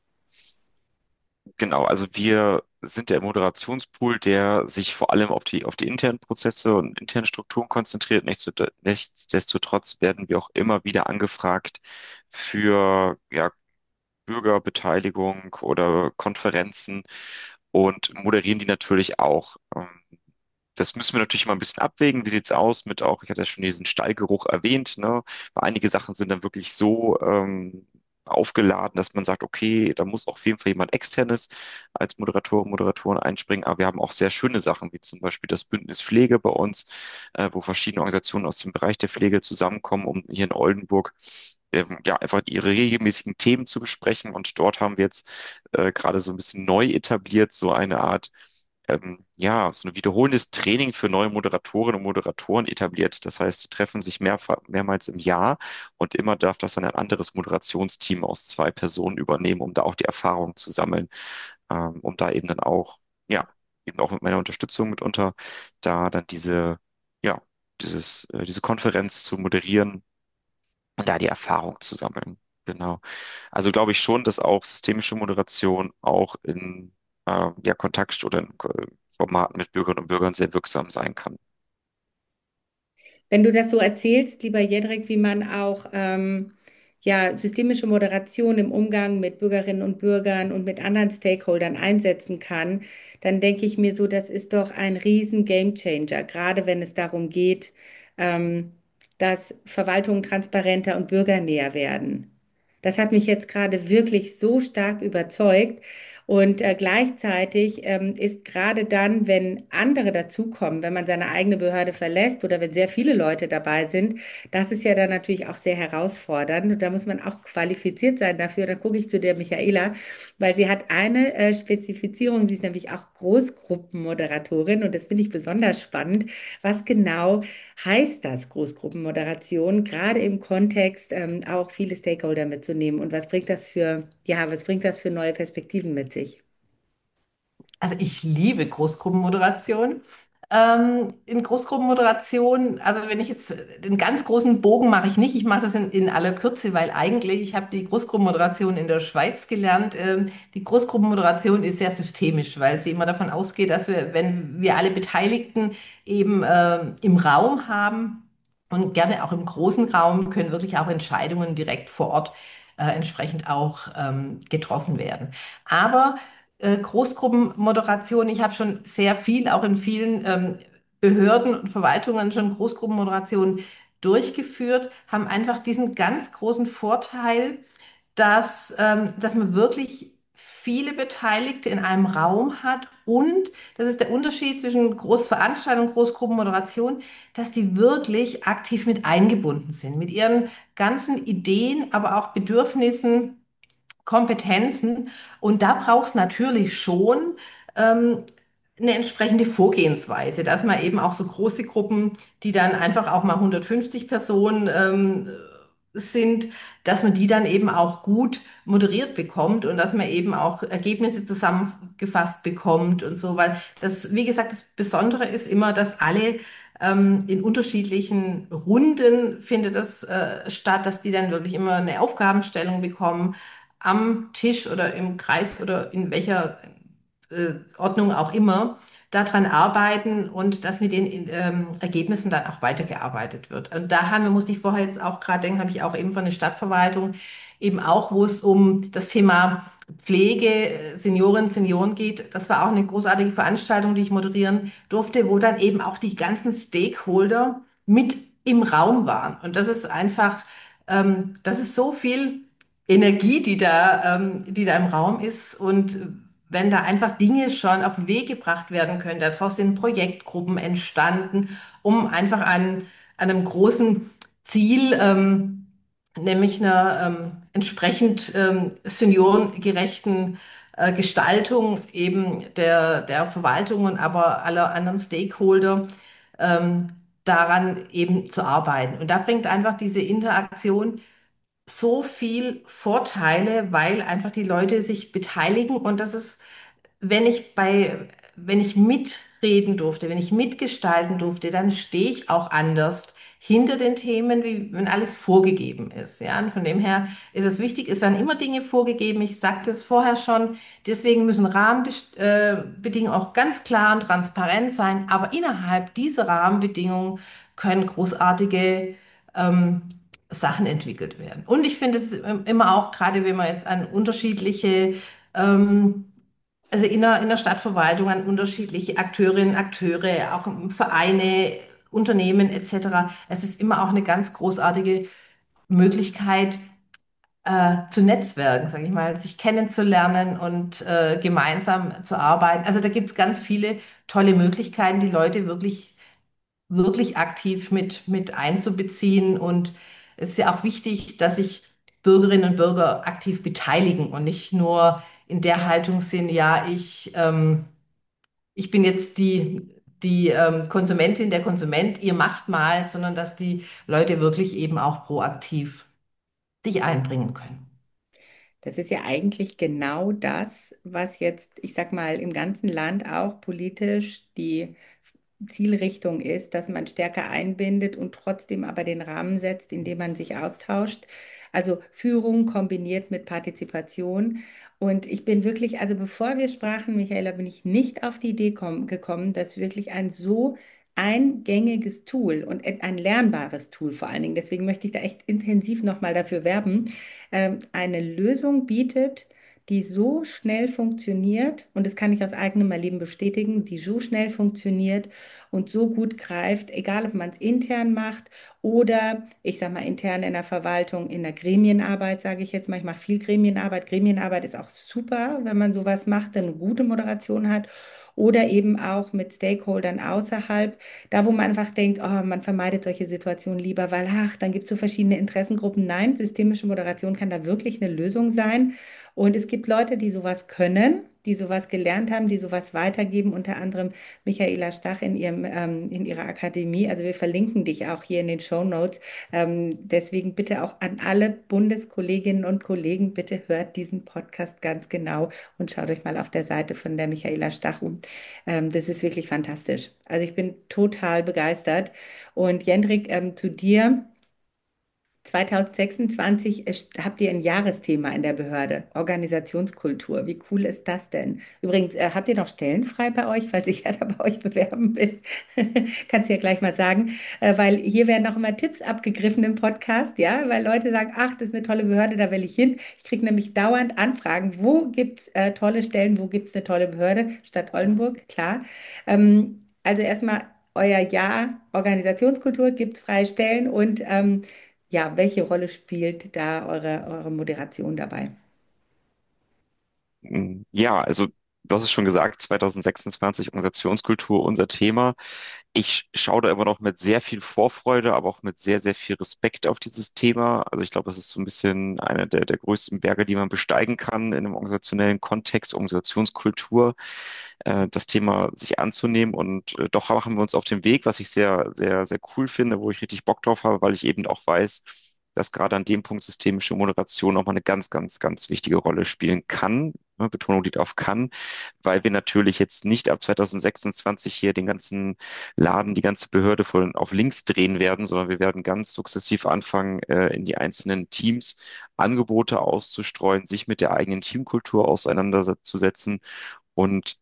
Genau, also wir sind der Moderationspool, der sich vor allem auf die internen Prozesse und internen Strukturen konzentriert. Nichtsdestotrotz werden wir auch immer wieder angefragt für ja, Bürgerbeteiligung oder Konferenzen. und moderieren die natürlich auch. Das müssen wir natürlich mal ein bisschen abwägen. Wie sieht's aus mit auch, ich hatte ja schon diesen Stallgeruch erwähnt, ne? Weil einige Sachen sind dann wirklich so aufgeladen, dass man sagt, okay, da muss auf jeden Fall jemand Externes als Moderatoren einspringen. Aber wir haben auch sehr schöne Sachen, wie zum Beispiel das Bündnis Pflege bei uns, wo verschiedene Organisationen aus dem Bereich der Pflege zusammenkommen, um hier in Oldenburg ja, einfach ihre regelmäßigen Themen zu besprechen. Und dort haben wir jetzt gerade so ein bisschen neu etabliert, so eine Art ja, so ein wiederholendes Training für neue Moderatorinnen und Moderatoren etabliert. Das heißt, sie treffen sich mehrmals im Jahr und immer darf das dann ein anderes Moderationsteam aus zwei Personen übernehmen, um da auch die Erfahrung zu sammeln, um da eben dann auch, ja, eben auch mit meiner Unterstützung mitunter, da dann ja, diese Konferenz zu moderieren und da die Erfahrung zu sammeln. Genau. Also glaube ich schon, dass auch systemische Moderation auch in ja, Kontakt oder in Formaten mit Bürgerinnen und Bürgern sehr wirksam sein kann. Wenn du das so erzählst, lieber Jedrek, wie man auch ja, systemische Moderation im Umgang mit Bürgerinnen und Bürgern und mit anderen Stakeholdern einsetzen kann, dann denke ich mir so, das ist doch ein riesen Gamechanger, gerade wenn es darum geht, ähm, dass Verwaltungen transparenter und bürgernäher werden. Das hat mich jetzt gerade wirklich so stark überzeugt. Und gleichzeitig ist gerade dann, wenn andere dazukommen, wenn man seine eigene Behörde verlässt oder wenn sehr viele Leute dabei sind, das ist ja dann natürlich auch sehr herausfordernd. Und da muss man auch qualifiziert sein dafür. Da gucke ich zu der Michaela, weil sie hat eine Spezifizierung. Sie ist nämlich auch Großgruppenmoderatorin und das finde ich besonders spannend. Was genau heißt das, Großgruppenmoderation, gerade im Kontext auch viele Stakeholder mitzunehmen? Und was bringt das für, ja, was bringt das für neue Perspektiven mit sich? Also ich liebe Großgruppenmoderation. In Großgruppenmoderation, also wenn ich jetzt den ganz großen Bogen mache ich nicht, ich mache das in aller Kürze, weil eigentlich, ich habe die Großgruppenmoderation in der Schweiz gelernt. Die Großgruppenmoderation ist sehr systemisch, weil sie immer davon ausgeht, dass wir, wenn wir alle Beteiligten eben im Raum haben und gerne auch im großen Raum, können wirklich auch Entscheidungen direkt vor Ort entsprechend auch getroffen werden. Aber Großgruppenmoderation. Ich habe schon sehr viel, auch in vielen Behörden und Verwaltungen schon Großgruppenmoderation durchgeführt, haben einfach diesen ganz großen Vorteil, dass man wirklich viele Beteiligte in einem Raum hat und das ist der Unterschied zwischen Großveranstaltung und Großgruppenmoderation, dass die wirklich aktiv mit eingebunden sind, mit ihren ganzen Ideen, aber auch Bedürfnissen, Kompetenzen. Und da braucht es natürlich schon ähm, eine entsprechende Vorgehensweise, dass man eben auch so große Gruppen, die dann einfach auch mal 150 Personen sind, dass man die dann eben auch gut moderiert bekommt und dass man eben auch Ergebnisse zusammengefasst bekommt und so, weil das, wie gesagt, das Besondere ist immer, dass alle in unterschiedlichen Runden findet das statt, dass die dann wirklich immer eine Aufgabenstellung bekommen am Tisch oder im Kreis oder in welcher Ordnung auch immer, daran arbeiten und dass mit den Ergebnissen dann auch weitergearbeitet wird. Und da musste ich vorher jetzt auch gerade denken, habe ich auch eben von der Stadtverwaltung, eben auch, wo es um das Thema Pflege, Seniorinnen, Senioren geht. Das war auch eine großartige Veranstaltung, die ich moderieren durfte, wo dann eben auch die ganzen Stakeholder mit im Raum waren. Und das ist einfach, das ist so viel Energie, die da im Raum ist. Und wenn da einfach Dinge schon auf den Weg gebracht werden können, daraus sind Projektgruppen entstanden, um einfach an einem großen Ziel, nämlich einer entsprechend seniorengerechten Gestaltung eben der Verwaltungen, aber aller anderen Stakeholder ähm, daran eben zu arbeiten. Und da bringt einfach diese Interaktion so viel Vorteile, weil einfach die Leute sich beteiligen und das ist, wenn ich mitreden durfte, wenn ich mitgestalten durfte, dann stehe ich auch anders hinter den Themen, wie wenn alles vorgegeben ist. Ja, und von dem her ist es wichtig, es werden immer Dinge vorgegeben. Ich sagte es vorher schon, deswegen müssen Rahmenbedingungen auch ganz klar und transparent sein, aber innerhalb dieser Rahmenbedingungen können großartige Sachen entwickelt werden. Und ich finde es immer auch, gerade wenn man jetzt an unterschiedliche ähm, also in der Stadtverwaltung an unterschiedliche Akteurinnen, Akteure, auch Vereine, Unternehmen etc. Es ist immer auch eine ganz großartige Möglichkeit, zu netzwerken, sage ich mal, sich kennenzulernen und gemeinsam zu arbeiten. Also da gibt es ganz viele tolle Möglichkeiten, die Leute wirklich aktiv mit einzubeziehen. Und es ist ja auch wichtig, dass sich Bürgerinnen und Bürger aktiv beteiligen und nicht nur in der Haltung sind, ja, ich bin jetzt die Konsumentin, der Konsument, ihr macht mal, sondern dass die Leute wirklich eben auch proaktiv sich einbringen können. Das ist ja eigentlich genau das, was jetzt, ich sag mal, im ganzen Land auch politisch die Zielrichtung ist, dass man stärker einbindet und trotzdem aber den Rahmen setzt, indem man sich austauscht. Also Führung kombiniert mit Partizipation. Und ich bin wirklich, also bevor wir sprachen, Michaela, bin ich nicht auf die Idee gekommen, dass wirklich ein so eingängiges Tool und ein lernbares Tool vor allen Dingen, deswegen möchte ich da echt intensiv nochmal dafür werben, eine Lösung bietet, die so schnell funktioniert, und das kann ich aus eigenem Erleben bestätigen, die so schnell funktioniert und so gut greift, egal ob man es intern macht oder, ich sage mal, intern in der Verwaltung, in der Gremienarbeit, sage ich jetzt mal, ich mache viel Gremienarbeit. Gremienarbeit ist auch super, wenn man sowas macht, dann eine gute Moderation hat. Oder eben auch mit Stakeholdern außerhalb, da wo man einfach denkt, oh, man vermeidet solche Situationen lieber, weil, ach, dann gibt es so verschiedene Interessengruppen. Nein, systemische Moderation kann da wirklich eine Lösung sein. Und es gibt Leute, die sowas können, die sowas gelernt haben, die sowas weitergeben, unter anderem Michaela Stach in ihrer Akademie. Also wir verlinken dich auch hier in den Show Notes. Deswegen bitte auch an alle Bundeskolleginnen und Kollegen, bitte hört diesen Podcast ganz genau und schaut euch mal auf der Seite von der Michaela Stach um. Das ist wirklich fantastisch. Also ich bin total begeistert. Und Jendrik, zu dir. 2026 habt ihr ein Jahresthema in der Behörde, Organisationskultur. Wie cool ist das denn? Übrigens, habt ihr noch Stellen frei bei euch, falls ich ja da bei euch bewerben will? Kannst du ja gleich mal sagen, weil hier werden auch immer Tipps abgegriffen im Podcast, ja, weil Leute sagen, ach, das ist eine tolle Behörde, da will ich hin. Ich kriege nämlich dauernd Anfragen, wo gibt es tolle Stellen, wo gibt es eine tolle Behörde? Stadt Oldenburg, klar. Also erstmal euer Jahr Organisationskultur, gibt es freie Stellen und ja, welche Rolle spielt da eure Moderation dabei? Ja, also du hast es schon gesagt, 2026 Organisationskultur, unser Thema. Ich schaue da immer noch mit sehr viel Vorfreude, aber auch mit sehr, sehr viel Respekt auf dieses Thema. Also ich glaube, das ist so ein bisschen einer der größten Berge, die man besteigen kann in einem organisationellen Kontext, Organisationskultur, das Thema sich anzunehmen. Und doch machen wir uns auf den Weg, was ich sehr, sehr, sehr cool finde, wo ich richtig Bock drauf habe, weil ich eben auch weiß, dass gerade an dem Punkt systemische Moderation nochmal eine ganz, ganz, ganz wichtige Rolle spielen kann. Betonung liegt auf kann, weil wir natürlich jetzt nicht ab 2026 hier den ganzen Laden, die ganze Behörde auf links drehen werden, sondern wir werden ganz sukzessiv anfangen, in die einzelnen Teams Angebote auszustreuen, sich mit der eigenen Teamkultur auseinanderzusetzen und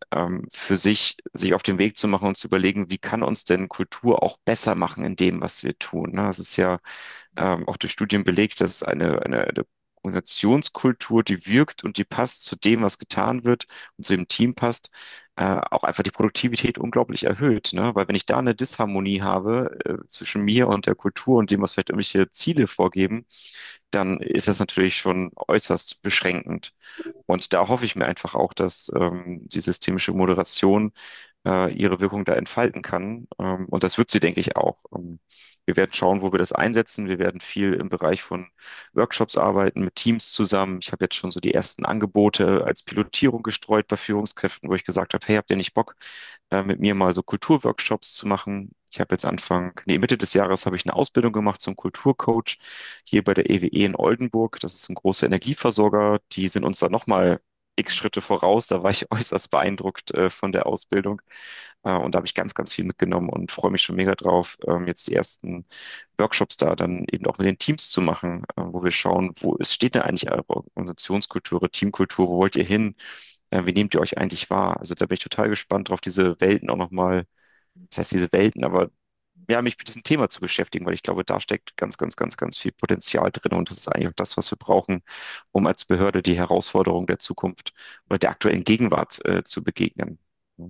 für sich auf den Weg zu machen und zu überlegen, wie kann uns denn Kultur auch besser machen in dem, was wir tun. Ne? Es ist ja auch durch Studien belegt, dass eine Organisationskultur, die wirkt und die passt zu dem, was getan wird und zu dem Team passt, auch einfach die Produktivität unglaublich erhöht. Ne? Weil wenn ich da eine Disharmonie habe zwischen mir und der Kultur und dem, was vielleicht irgendwelche Ziele vorgeben, dann ist das natürlich schon äußerst beschränkend. Und da hoffe ich mir einfach auch, dass die systemische Moderation ihre Wirkung da entfalten kann. Und das wird sie, denke ich, auch. Wir werden schauen, wo wir das einsetzen. Wir werden viel im Bereich von Workshops arbeiten, mit Teams zusammen. Ich habe jetzt schon so die ersten Angebote als Pilotierung gestreut bei Führungskräften, wo ich gesagt habe, hey, habt ihr nicht Bock, mit mir mal so Kulturworkshops zu machen? Ich habe jetzt Mitte des Jahres habe ich eine Ausbildung gemacht zum Kulturcoach hier bei der EWE in Oldenburg. Das ist ein großer Energieversorger. Die sind uns da nochmal x Schritte voraus. Da war ich äußerst beeindruckt von der Ausbildung. Und da habe ich ganz, ganz viel mitgenommen und freue mich schon mega drauf, jetzt die ersten Workshops da dann eben auch mit den Teams zu machen, wo wir schauen, wo es steht denn eigentlich eure Organisationskultur, eure Teamkultur, wo wollt ihr hin? Wie nehmt ihr euch eigentlich wahr? Also da bin ich total gespannt drauf, diese Welten auch nochmal, das heißt diese Welten, aber ja, mich mit diesem Thema zu beschäftigen, weil ich glaube, da steckt ganz, ganz, ganz, ganz viel Potenzial drin und das ist eigentlich auch das, was wir brauchen, um als Behörde die Herausforderung der Zukunft oder der aktuellen Gegenwart zu begegnen. Ja.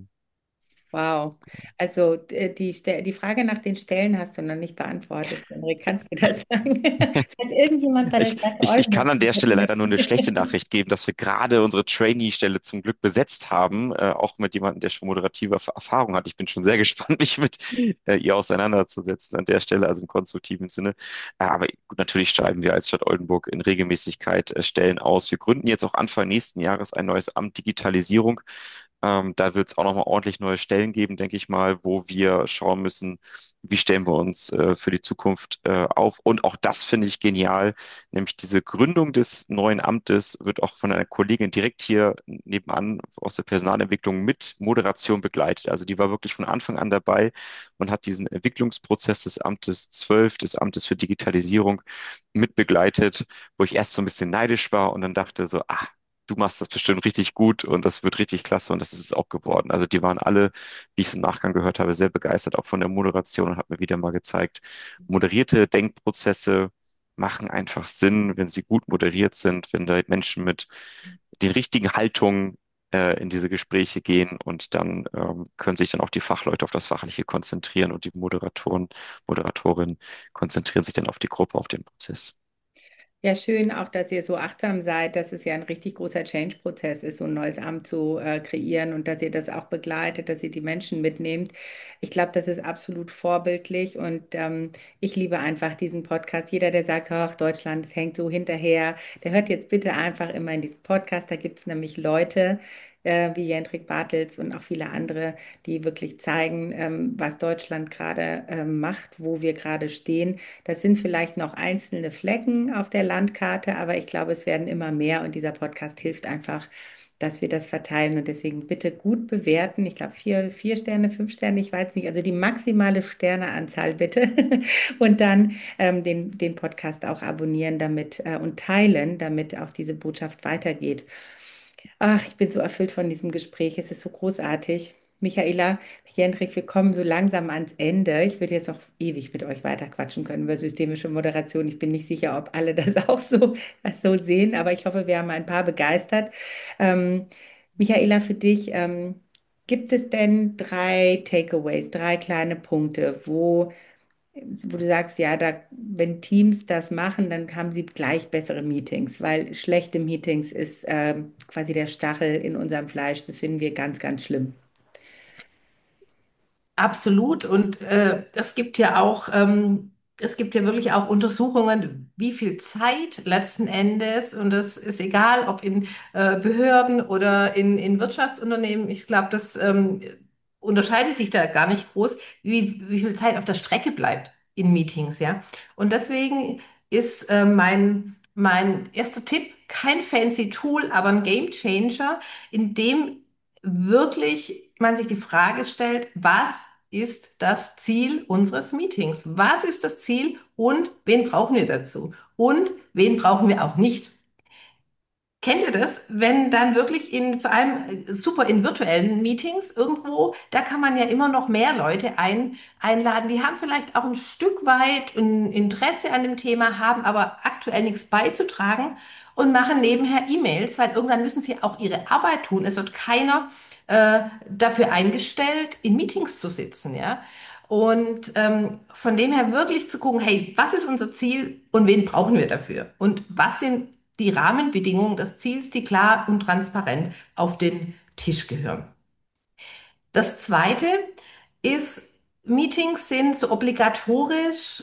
Wow. Also die Frage nach den Stellen hast du noch nicht beantwortet, Henrik. Kannst du das sagen? Falls irgendjemand bei der Stadt Ich kann Oldenburg an der Stelle leider nur eine schlechte möchte. Nachricht geben, dass wir gerade unsere Trainee-Stelle zum Glück besetzt haben, auch mit jemandem, der schon moderative Erfahrung hat. Ich bin schon sehr gespannt, mich mit ihr auseinanderzusetzen an der Stelle, also im konstruktiven Sinne. Aber gut, natürlich schreiben wir als Stadt Oldenburg in Regelmäßigkeit Stellen aus. Wir gründen jetzt auch Anfang nächsten Jahres ein neues Amt Digitalisierung. Da wird es auch nochmal ordentlich neue Stellen geben, denke ich mal, wo wir schauen müssen, wie stellen wir uns für die Zukunft auf. Und auch das finde ich genial, nämlich diese Gründung des neuen Amtes wird auch von einer Kollegin direkt hier nebenan aus der Personalentwicklung mit Moderation begleitet. Also die war wirklich von Anfang an dabei und hat diesen Entwicklungsprozess des Amtes 12, des Amtes für Digitalisierung mit begleitet, wo ich erst so ein bisschen neidisch war und dann dachte so, ah, du machst das bestimmt richtig gut und das wird richtig klasse und das ist es auch geworden. Also die waren alle, wie ich es im Nachgang gehört habe, sehr begeistert auch von der Moderation und hat mir wieder mal gezeigt, moderierte Denkprozesse machen einfach Sinn, wenn sie gut moderiert sind, wenn da Menschen mit den richtigen Haltungen in diese Gespräche gehen und dann können sich dann auch die Fachleute auf das Fachliche konzentrieren und die Moderatorinnen konzentrieren sich dann auf die Gruppe, auf den Prozess. Ja, schön auch, dass ihr so achtsam seid, dass es ja ein richtig großer Change-Prozess ist, so ein neues Amt zu kreieren und dass ihr das auch begleitet, dass ihr die Menschen mitnehmt. Ich glaube, das ist absolut vorbildlich und ich liebe einfach diesen Podcast. Jeder, der sagt, ach, Deutschland, es hängt so hinterher, der hört jetzt bitte einfach immer in diesen Podcast. Da gibt es nämlich Leute, wie Jendrik Bartels und auch viele andere, die wirklich zeigen, was Deutschland gerade macht, wo wir gerade stehen. Das sind vielleicht noch einzelne Flecken auf der Landkarte, aber ich glaube, es werden immer mehr und dieser Podcast hilft einfach, dass wir das verteilen und deswegen bitte gut bewerten. Ich glaube, vier Sterne, 5 Sterne, ich weiß nicht, also die maximale Sterneanzahl bitte und dann den Podcast auch abonnieren damit und teilen, damit auch diese Botschaft weitergeht. Ach, ich bin so erfüllt von diesem Gespräch. Es ist so großartig. Michaela, Jendrik, wir kommen so langsam ans Ende. Ich würde jetzt noch ewig mit euch weiter quatschen können über systemische Moderation. Ich bin nicht sicher, ob alle das auch so sehen, aber ich hoffe, wir haben ein paar begeistert. Ähm, Michaela, für dich, gibt es denn 3 Takeaways, 3 kleine Punkte, wo du sagst, ja, wenn Teams das machen, dann haben sie gleich bessere Meetings, weil schlechte Meetings ist quasi der Stachel in unserem Fleisch. Das finden wir ganz, ganz schlimm. Absolut. Und es gibt ja wirklich auch Untersuchungen, wie viel Zeit letzten Endes, und das ist egal, ob in Behörden oder in Wirtschaftsunternehmen, ich glaube, das unterscheidet sich da gar nicht groß, wie viel Zeit auf der Strecke bleibt in Meetings, ja. Und deswegen ist mein erster Tipp kein fancy Tool, aber ein Game Changer, in dem wirklich man sich die Frage stellt, was ist das Ziel unseres Meetings? Was ist das Ziel und wen brauchen wir dazu? Und wen brauchen wir auch nicht? Kennt ihr das, wenn dann wirklich vor allem super in virtuellen Meetings irgendwo, da kann man ja immer noch mehr Leute einladen, die haben vielleicht auch ein Stück weit ein Interesse an dem Thema, haben aber aktuell nichts beizutragen und machen nebenher E-Mails, weil irgendwann müssen sie auch ihre Arbeit tun. Es wird keiner dafür eingestellt, in Meetings zu sitzen, ja. Und von dem her wirklich zu gucken, hey, was ist unser Ziel und wen brauchen wir dafür? Und was sind die Rahmenbedingungen des Ziels, die klar und transparent auf den Tisch gehören? Das Zweite ist, Meetings sind so obligatorisch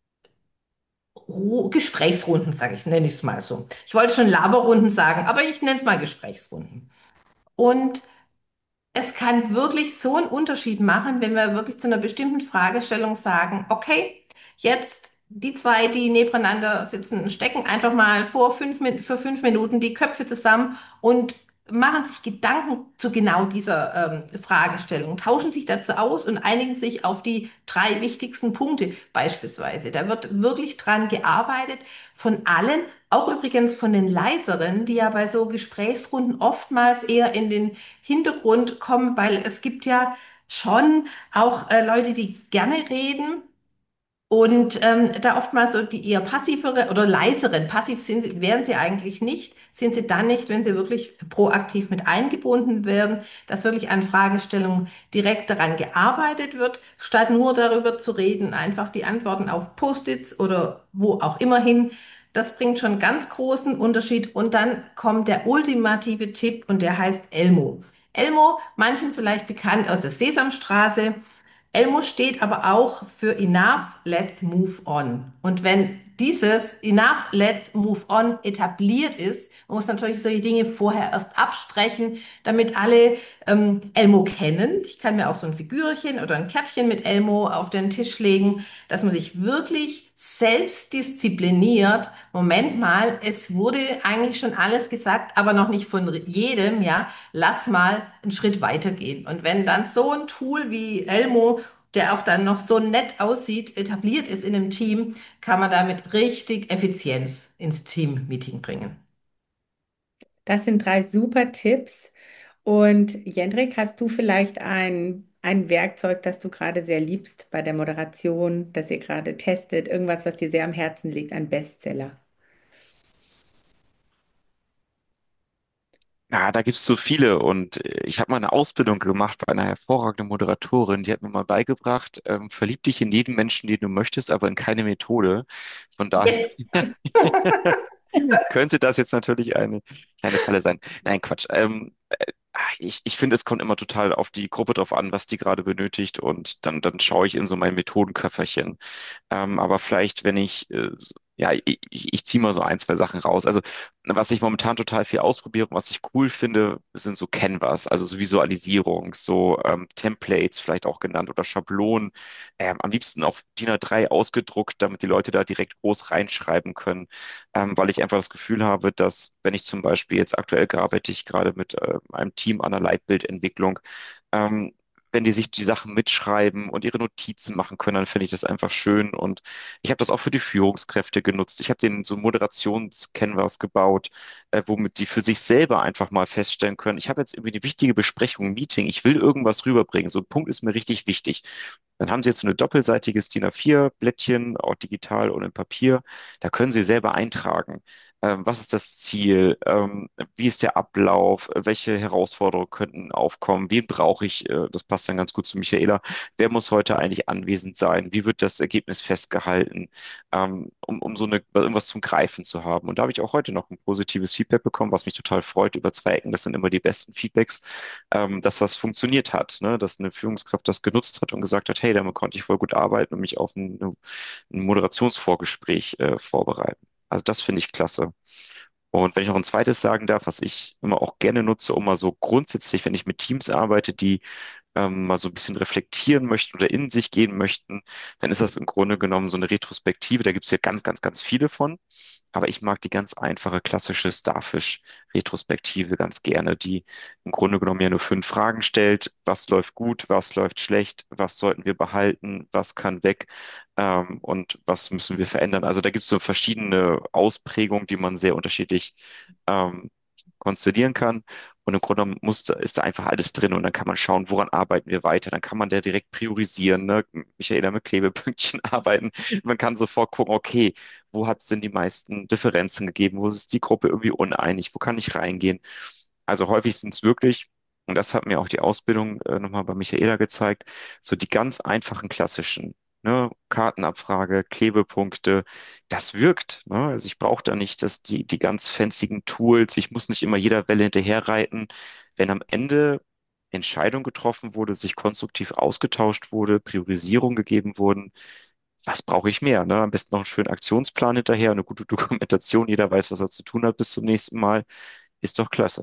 Gesprächsrunden, sage ich, nenne ich es mal so. Ich wollte schon Laberrunden sagen, aber ich nenne es mal Gesprächsrunden. Und es kann wirklich so einen Unterschied machen, wenn wir wirklich zu einer bestimmten Fragestellung sagen, okay, jetzt die zwei, die nebeneinander sitzen, stecken einfach mal für 5 Minuten die Köpfe zusammen und machen sich Gedanken zu genau dieser Fragestellung, tauschen sich dazu aus und einigen sich auf die 3 wichtigsten Punkte beispielsweise. Da wird wirklich dran gearbeitet von allen, auch übrigens von den leiseren, die ja bei so Gesprächsrunden oftmals eher in den Hintergrund kommen, weil es gibt ja schon auch Leute, die gerne reden. Und da oftmals so die eher passivere oder leiseren, passiv wären sie eigentlich nicht, sind sie dann nicht, wenn sie wirklich proaktiv mit eingebunden werden, dass wirklich an Fragestellungen direkt daran gearbeitet wird, statt nur darüber zu reden, einfach die Antworten auf Post-its oder wo auch immer hin. Das bringt schon ganz großen Unterschied. Und dann kommt der ultimative Tipp und der heißt Elmo. Elmo, manchen vielleicht bekannt aus der Sesamstraße. Elmo steht aber auch für Enough, let's move on. Und wenn dieses Enough, let's move on etabliert ist, man muss natürlich solche Dinge vorher erst absprechen, damit alle Elmo kennen. Ich kann mir auch so ein Figürchen oder ein Kärtchen mit Elmo auf den Tisch legen, dass man sich wirklich selbst diszipliniert. Moment mal, es wurde eigentlich schon alles gesagt, aber noch nicht von jedem, ja. Lass mal einen Schritt weitergehen. Und wenn dann so ein Tool wie Elmo, der auch dann noch so nett aussieht, etabliert ist in einem Team, kann man damit richtig Effizienz ins Team-Meeting bringen. Das sind drei super Tipps. Und Jendrik, hast du vielleicht ein Werkzeug, das du gerade sehr liebst bei der Moderation, das ihr gerade testet, irgendwas, was dir sehr am Herzen liegt, ein Bestseller? Ja, da gibt's so viele und ich habe mal eine Ausbildung gemacht bei einer hervorragenden Moderatorin, die hat mir mal beigebracht, verlieb dich in jeden Menschen, den du möchtest, aber in keine Methode. Von daher Yes. könnte das jetzt natürlich eine kleine Falle sein. Nein, Quatsch. Ich finde, es kommt immer total auf die Gruppe drauf an, was die gerade benötigt und dann schaue ich in so mein Methodenköfferchen. Aber vielleicht, wenn ja, ich ziehe mal so ein, zwei Sachen raus. Also, was ich momentan total viel ausprobiere und was ich cool finde, sind so Canvas, also so Visualisierung, so Templates vielleicht auch genannt oder Schablonen, am liebsten auf DIN A3 ausgedruckt, damit die Leute da direkt groß reinschreiben können, weil ich einfach das Gefühl habe, dass wenn ich zum Beispiel jetzt aktuell arbeite ich gerade mit einem Team an der Leitbildentwicklung, ähm, wenn die sich die Sachen mitschreiben und ihre Notizen machen können, dann finde ich das einfach schön. Und ich habe das auch für die Führungskräfte genutzt. Ich habe denen so Moderations-Canvas gebaut, womit die für sich selber einfach mal feststellen können, ich habe jetzt irgendwie eine wichtige Besprechung, ein Meeting, ich will irgendwas rüberbringen. So ein Punkt ist mir richtig wichtig. Dann haben Sie jetzt so ein doppelseitiges DIN A4-Blättchen, auch digital und in Papier. Da können Sie selber eintragen. Was ist das Ziel? Wie ist der Ablauf? Welche Herausforderungen könnten aufkommen? Wen brauche ich? Das passt dann ganz gut zu Michaela. Wer muss heute eigentlich anwesend sein? Wie wird das Ergebnis festgehalten? Um so irgendwas zum Greifen zu haben. Und da habe ich auch heute noch ein positives Feedback bekommen, was mich total freut über zwei Ecken. Das sind immer die besten Feedbacks, dass das funktioniert hat, ne? Dass eine Führungskraft das genutzt hat und gesagt hat, hey, damit konnte ich voll gut arbeiten und mich auf ein Moderationsvorgespräch vorbereiten. Also das finde ich klasse. Und wenn ich noch ein zweites sagen darf, was ich immer auch gerne nutze, um mal so grundsätzlich, wenn ich mit Teams arbeite, die mal so ein bisschen reflektieren möchten oder in sich gehen möchten, dann ist das im Grunde genommen so eine Retrospektive. Da gibt es ja ganz, ganz, ganz viele von. Aber ich mag die ganz einfache klassische Starfish-Retrospektive ganz gerne, die im Grunde genommen ja nur fünf Fragen stellt. Was läuft gut, was läuft schlecht, was sollten wir behalten, was kann weg, und was müssen wir verändern. Also da gibt es so verschiedene Ausprägungen, die man sehr unterschiedlich ähm, konstruieren kann. Und im Grunde genommen ist da einfach alles drin und dann kann man schauen, woran arbeiten wir weiter. Dann kann man da direkt priorisieren, ne? Michaela mit Klebepünktchen arbeiten. Man kann sofort gucken, okay, wo hat es denn die meisten Differenzen gegeben? Wo ist die Gruppe irgendwie uneinig? Wo kann ich reingehen? Also häufig sind es wirklich, und das hat mir auch die Ausbildung nochmal bei Michaela gezeigt, so die ganz einfachen klassischen, ne, Kartenabfrage, Klebepunkte, das wirkt. Ne? Also ich brauche da nicht die ganz fanzigen Tools, ich muss nicht immer jeder Welle hinterherreiten. Wenn am Ende Entscheidung getroffen wurde, sich konstruktiv ausgetauscht wurde, Priorisierung gegeben wurden, was brauche ich mehr? Ne? Am besten noch einen schönen Aktionsplan hinterher, eine gute Dokumentation, jeder weiß, was er zu tun hat bis zum nächsten Mal. Ist doch klasse.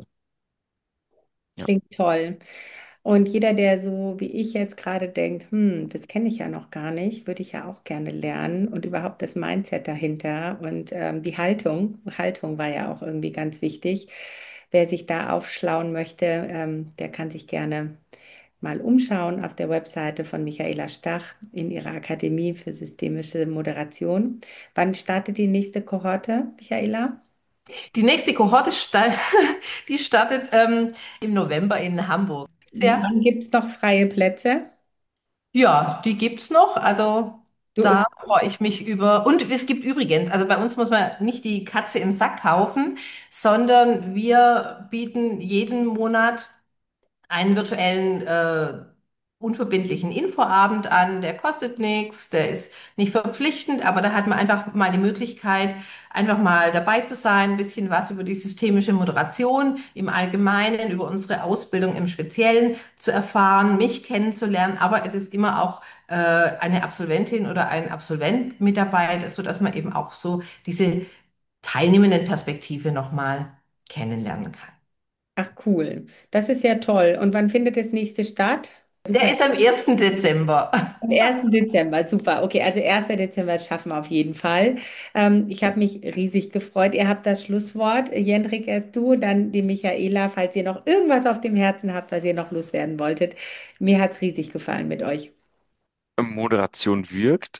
Ja. Klingt toll. Und jeder, der so wie ich jetzt gerade denkt, das kenne ich ja noch gar nicht, würde ich ja auch gerne lernen und überhaupt das Mindset dahinter und die Haltung war ja auch irgendwie ganz wichtig. Wer sich da aufschlauen möchte, der kann sich gerne mal umschauen auf der Webseite von Michaela Stach in ihrer Akademie für systemische Moderation. Wann startet die nächste Kohorte, Michaela? Die nächste Kohorte die startet im November in Hamburg. Sehr. Wann gibt es noch freie Plätze? Ja, die gibt's noch. Also Du, da freue ich mich über. Und es gibt übrigens, also bei uns muss man nicht die Katze im Sack kaufen, sondern wir bieten jeden Monat einen virtuellen, unverbindlichen Infoabend an. Der kostet nichts, der ist nicht verpflichtend, aber da hat man einfach mal die Möglichkeit, einfach mal dabei zu sein, ein bisschen was über die systemische Moderation im Allgemeinen, über unsere Ausbildung im Speziellen zu erfahren, mich kennenzulernen. Aber es ist immer auch eine Absolventin oder ein Absolvent mit dabei, sodass man eben auch so diese teilnehmenden Perspektive nochmal kennenlernen kann. ach cool, das ist ja toll. Und wann findet das nächste statt? Der Super. ist am 1. Dezember. Am 1. Dezember, super. Okay, also 1. Dezember schaffen wir auf jeden Fall. Ich habe mich riesig gefreut. Ihr habt das Schlusswort. Jendrik, erst du, dann die Michaela, falls ihr noch irgendwas auf dem Herzen habt, was ihr noch loswerden wolltet. Mir hat es riesig gefallen mit euch. Moderation wirkt.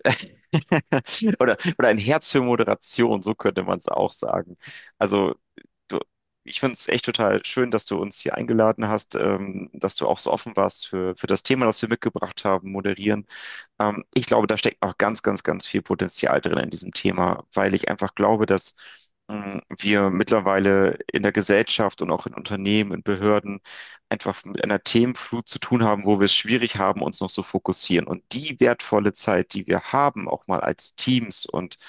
Oder ein Herz für Moderation, so könnte man es auch sagen. Also du, ich finde es echt total schön, dass du uns hier eingeladen hast, dass du auch so offen warst für das Thema, das wir mitgebracht haben, moderieren. Ich glaube, da steckt auch ganz, ganz, ganz viel Potenzial drin in diesem Thema, weil ich einfach glaube, dass wir mittlerweile in der Gesellschaft und auch in Unternehmen, in Behörden einfach mit einer Themenflut zu tun haben, wo wir es schwierig haben, uns noch so fokussieren. Und die wertvolle Zeit, die wir haben, auch mal als Teams und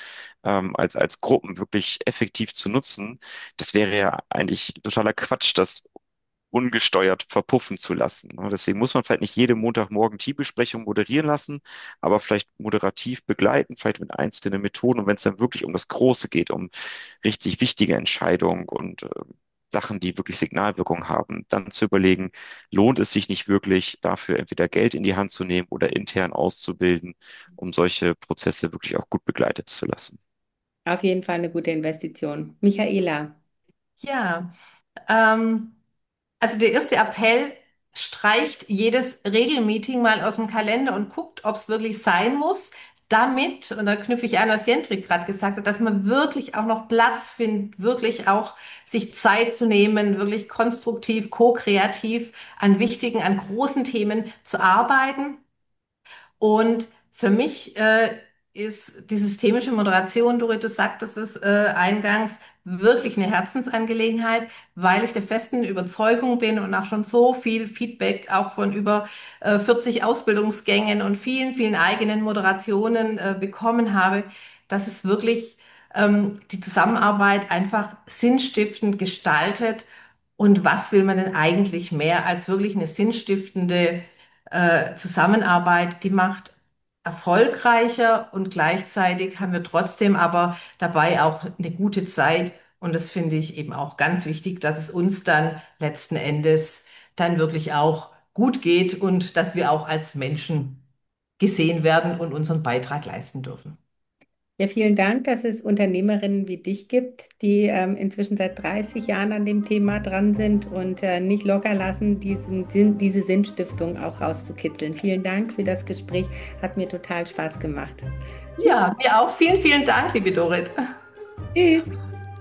als Gruppen wirklich effektiv zu nutzen, das wäre ja eigentlich totaler Quatsch, das ungesteuert verpuffen zu lassen. Ne? Deswegen muss man vielleicht nicht jede Montagmorgen Teambesprechung moderieren lassen, aber vielleicht moderativ begleiten, vielleicht mit einzelnen Methoden. Und wenn es dann wirklich um das Große geht, um richtig wichtige Entscheidungen und Sachen, die wirklich Signalwirkung haben, dann zu überlegen, lohnt es sich nicht wirklich, dafür entweder Geld in die Hand zu nehmen oder intern auszubilden, um solche Prozesse wirklich auch gut begleitet zu lassen. Auf jeden Fall eine gute Investition. Michaela. Ja, ähm, also der erste Appell, streicht jedes Regelmeeting mal aus dem Kalender und guckt, ob es wirklich sein muss, damit, und da knüpfe ich an, was Jendrik gerade gesagt hat, dass man wirklich auch noch Platz findet, wirklich auch sich Zeit zu nehmen, wirklich konstruktiv, ko-kreativ an wichtigen, an großen Themen zu arbeiten. Und für mich ist die systemische Moderation, Dorit, du sagtest es eingangs, wirklich eine Herzensangelegenheit, weil ich der festen Überzeugung bin und auch schon so viel Feedback auch von über 40 Ausbildungsgängen und vielen, vielen eigenen Moderationen bekommen habe, dass es wirklich die Zusammenarbeit einfach sinnstiftend gestaltet. Und was will man denn eigentlich mehr als wirklich eine sinnstiftende Zusammenarbeit, die macht erfolgreicher und gleichzeitig haben wir trotzdem aber dabei auch eine gute Zeit. Und das finde ich eben auch ganz wichtig, dass es uns dann letzten Endes dann wirklich auch gut geht und dass wir auch als Menschen gesehen werden und unseren Beitrag leisten dürfen. Ja, vielen Dank, dass es Unternehmerinnen wie dich gibt, die inzwischen seit 30 Jahren an dem Thema dran sind und nicht locker lassen, diese Sinnstiftung auch rauszukitzeln. Vielen Dank für das Gespräch, hat mir total Spaß gemacht. Tschüss. Ja, mir auch. Vielen, vielen Dank, liebe Dorit. Tschüss.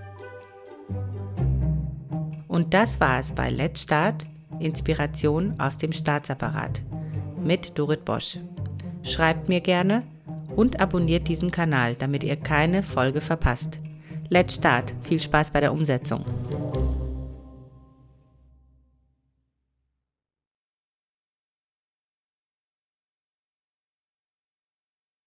Und das war es bei Let's Start, Inspiration aus dem Staatsapparat mit Dorit Bosch. Schreibt mir gerne und abonniert diesen Kanal, damit ihr keine Folge verpasst. Let's Start. Viel Spaß bei der Umsetzung.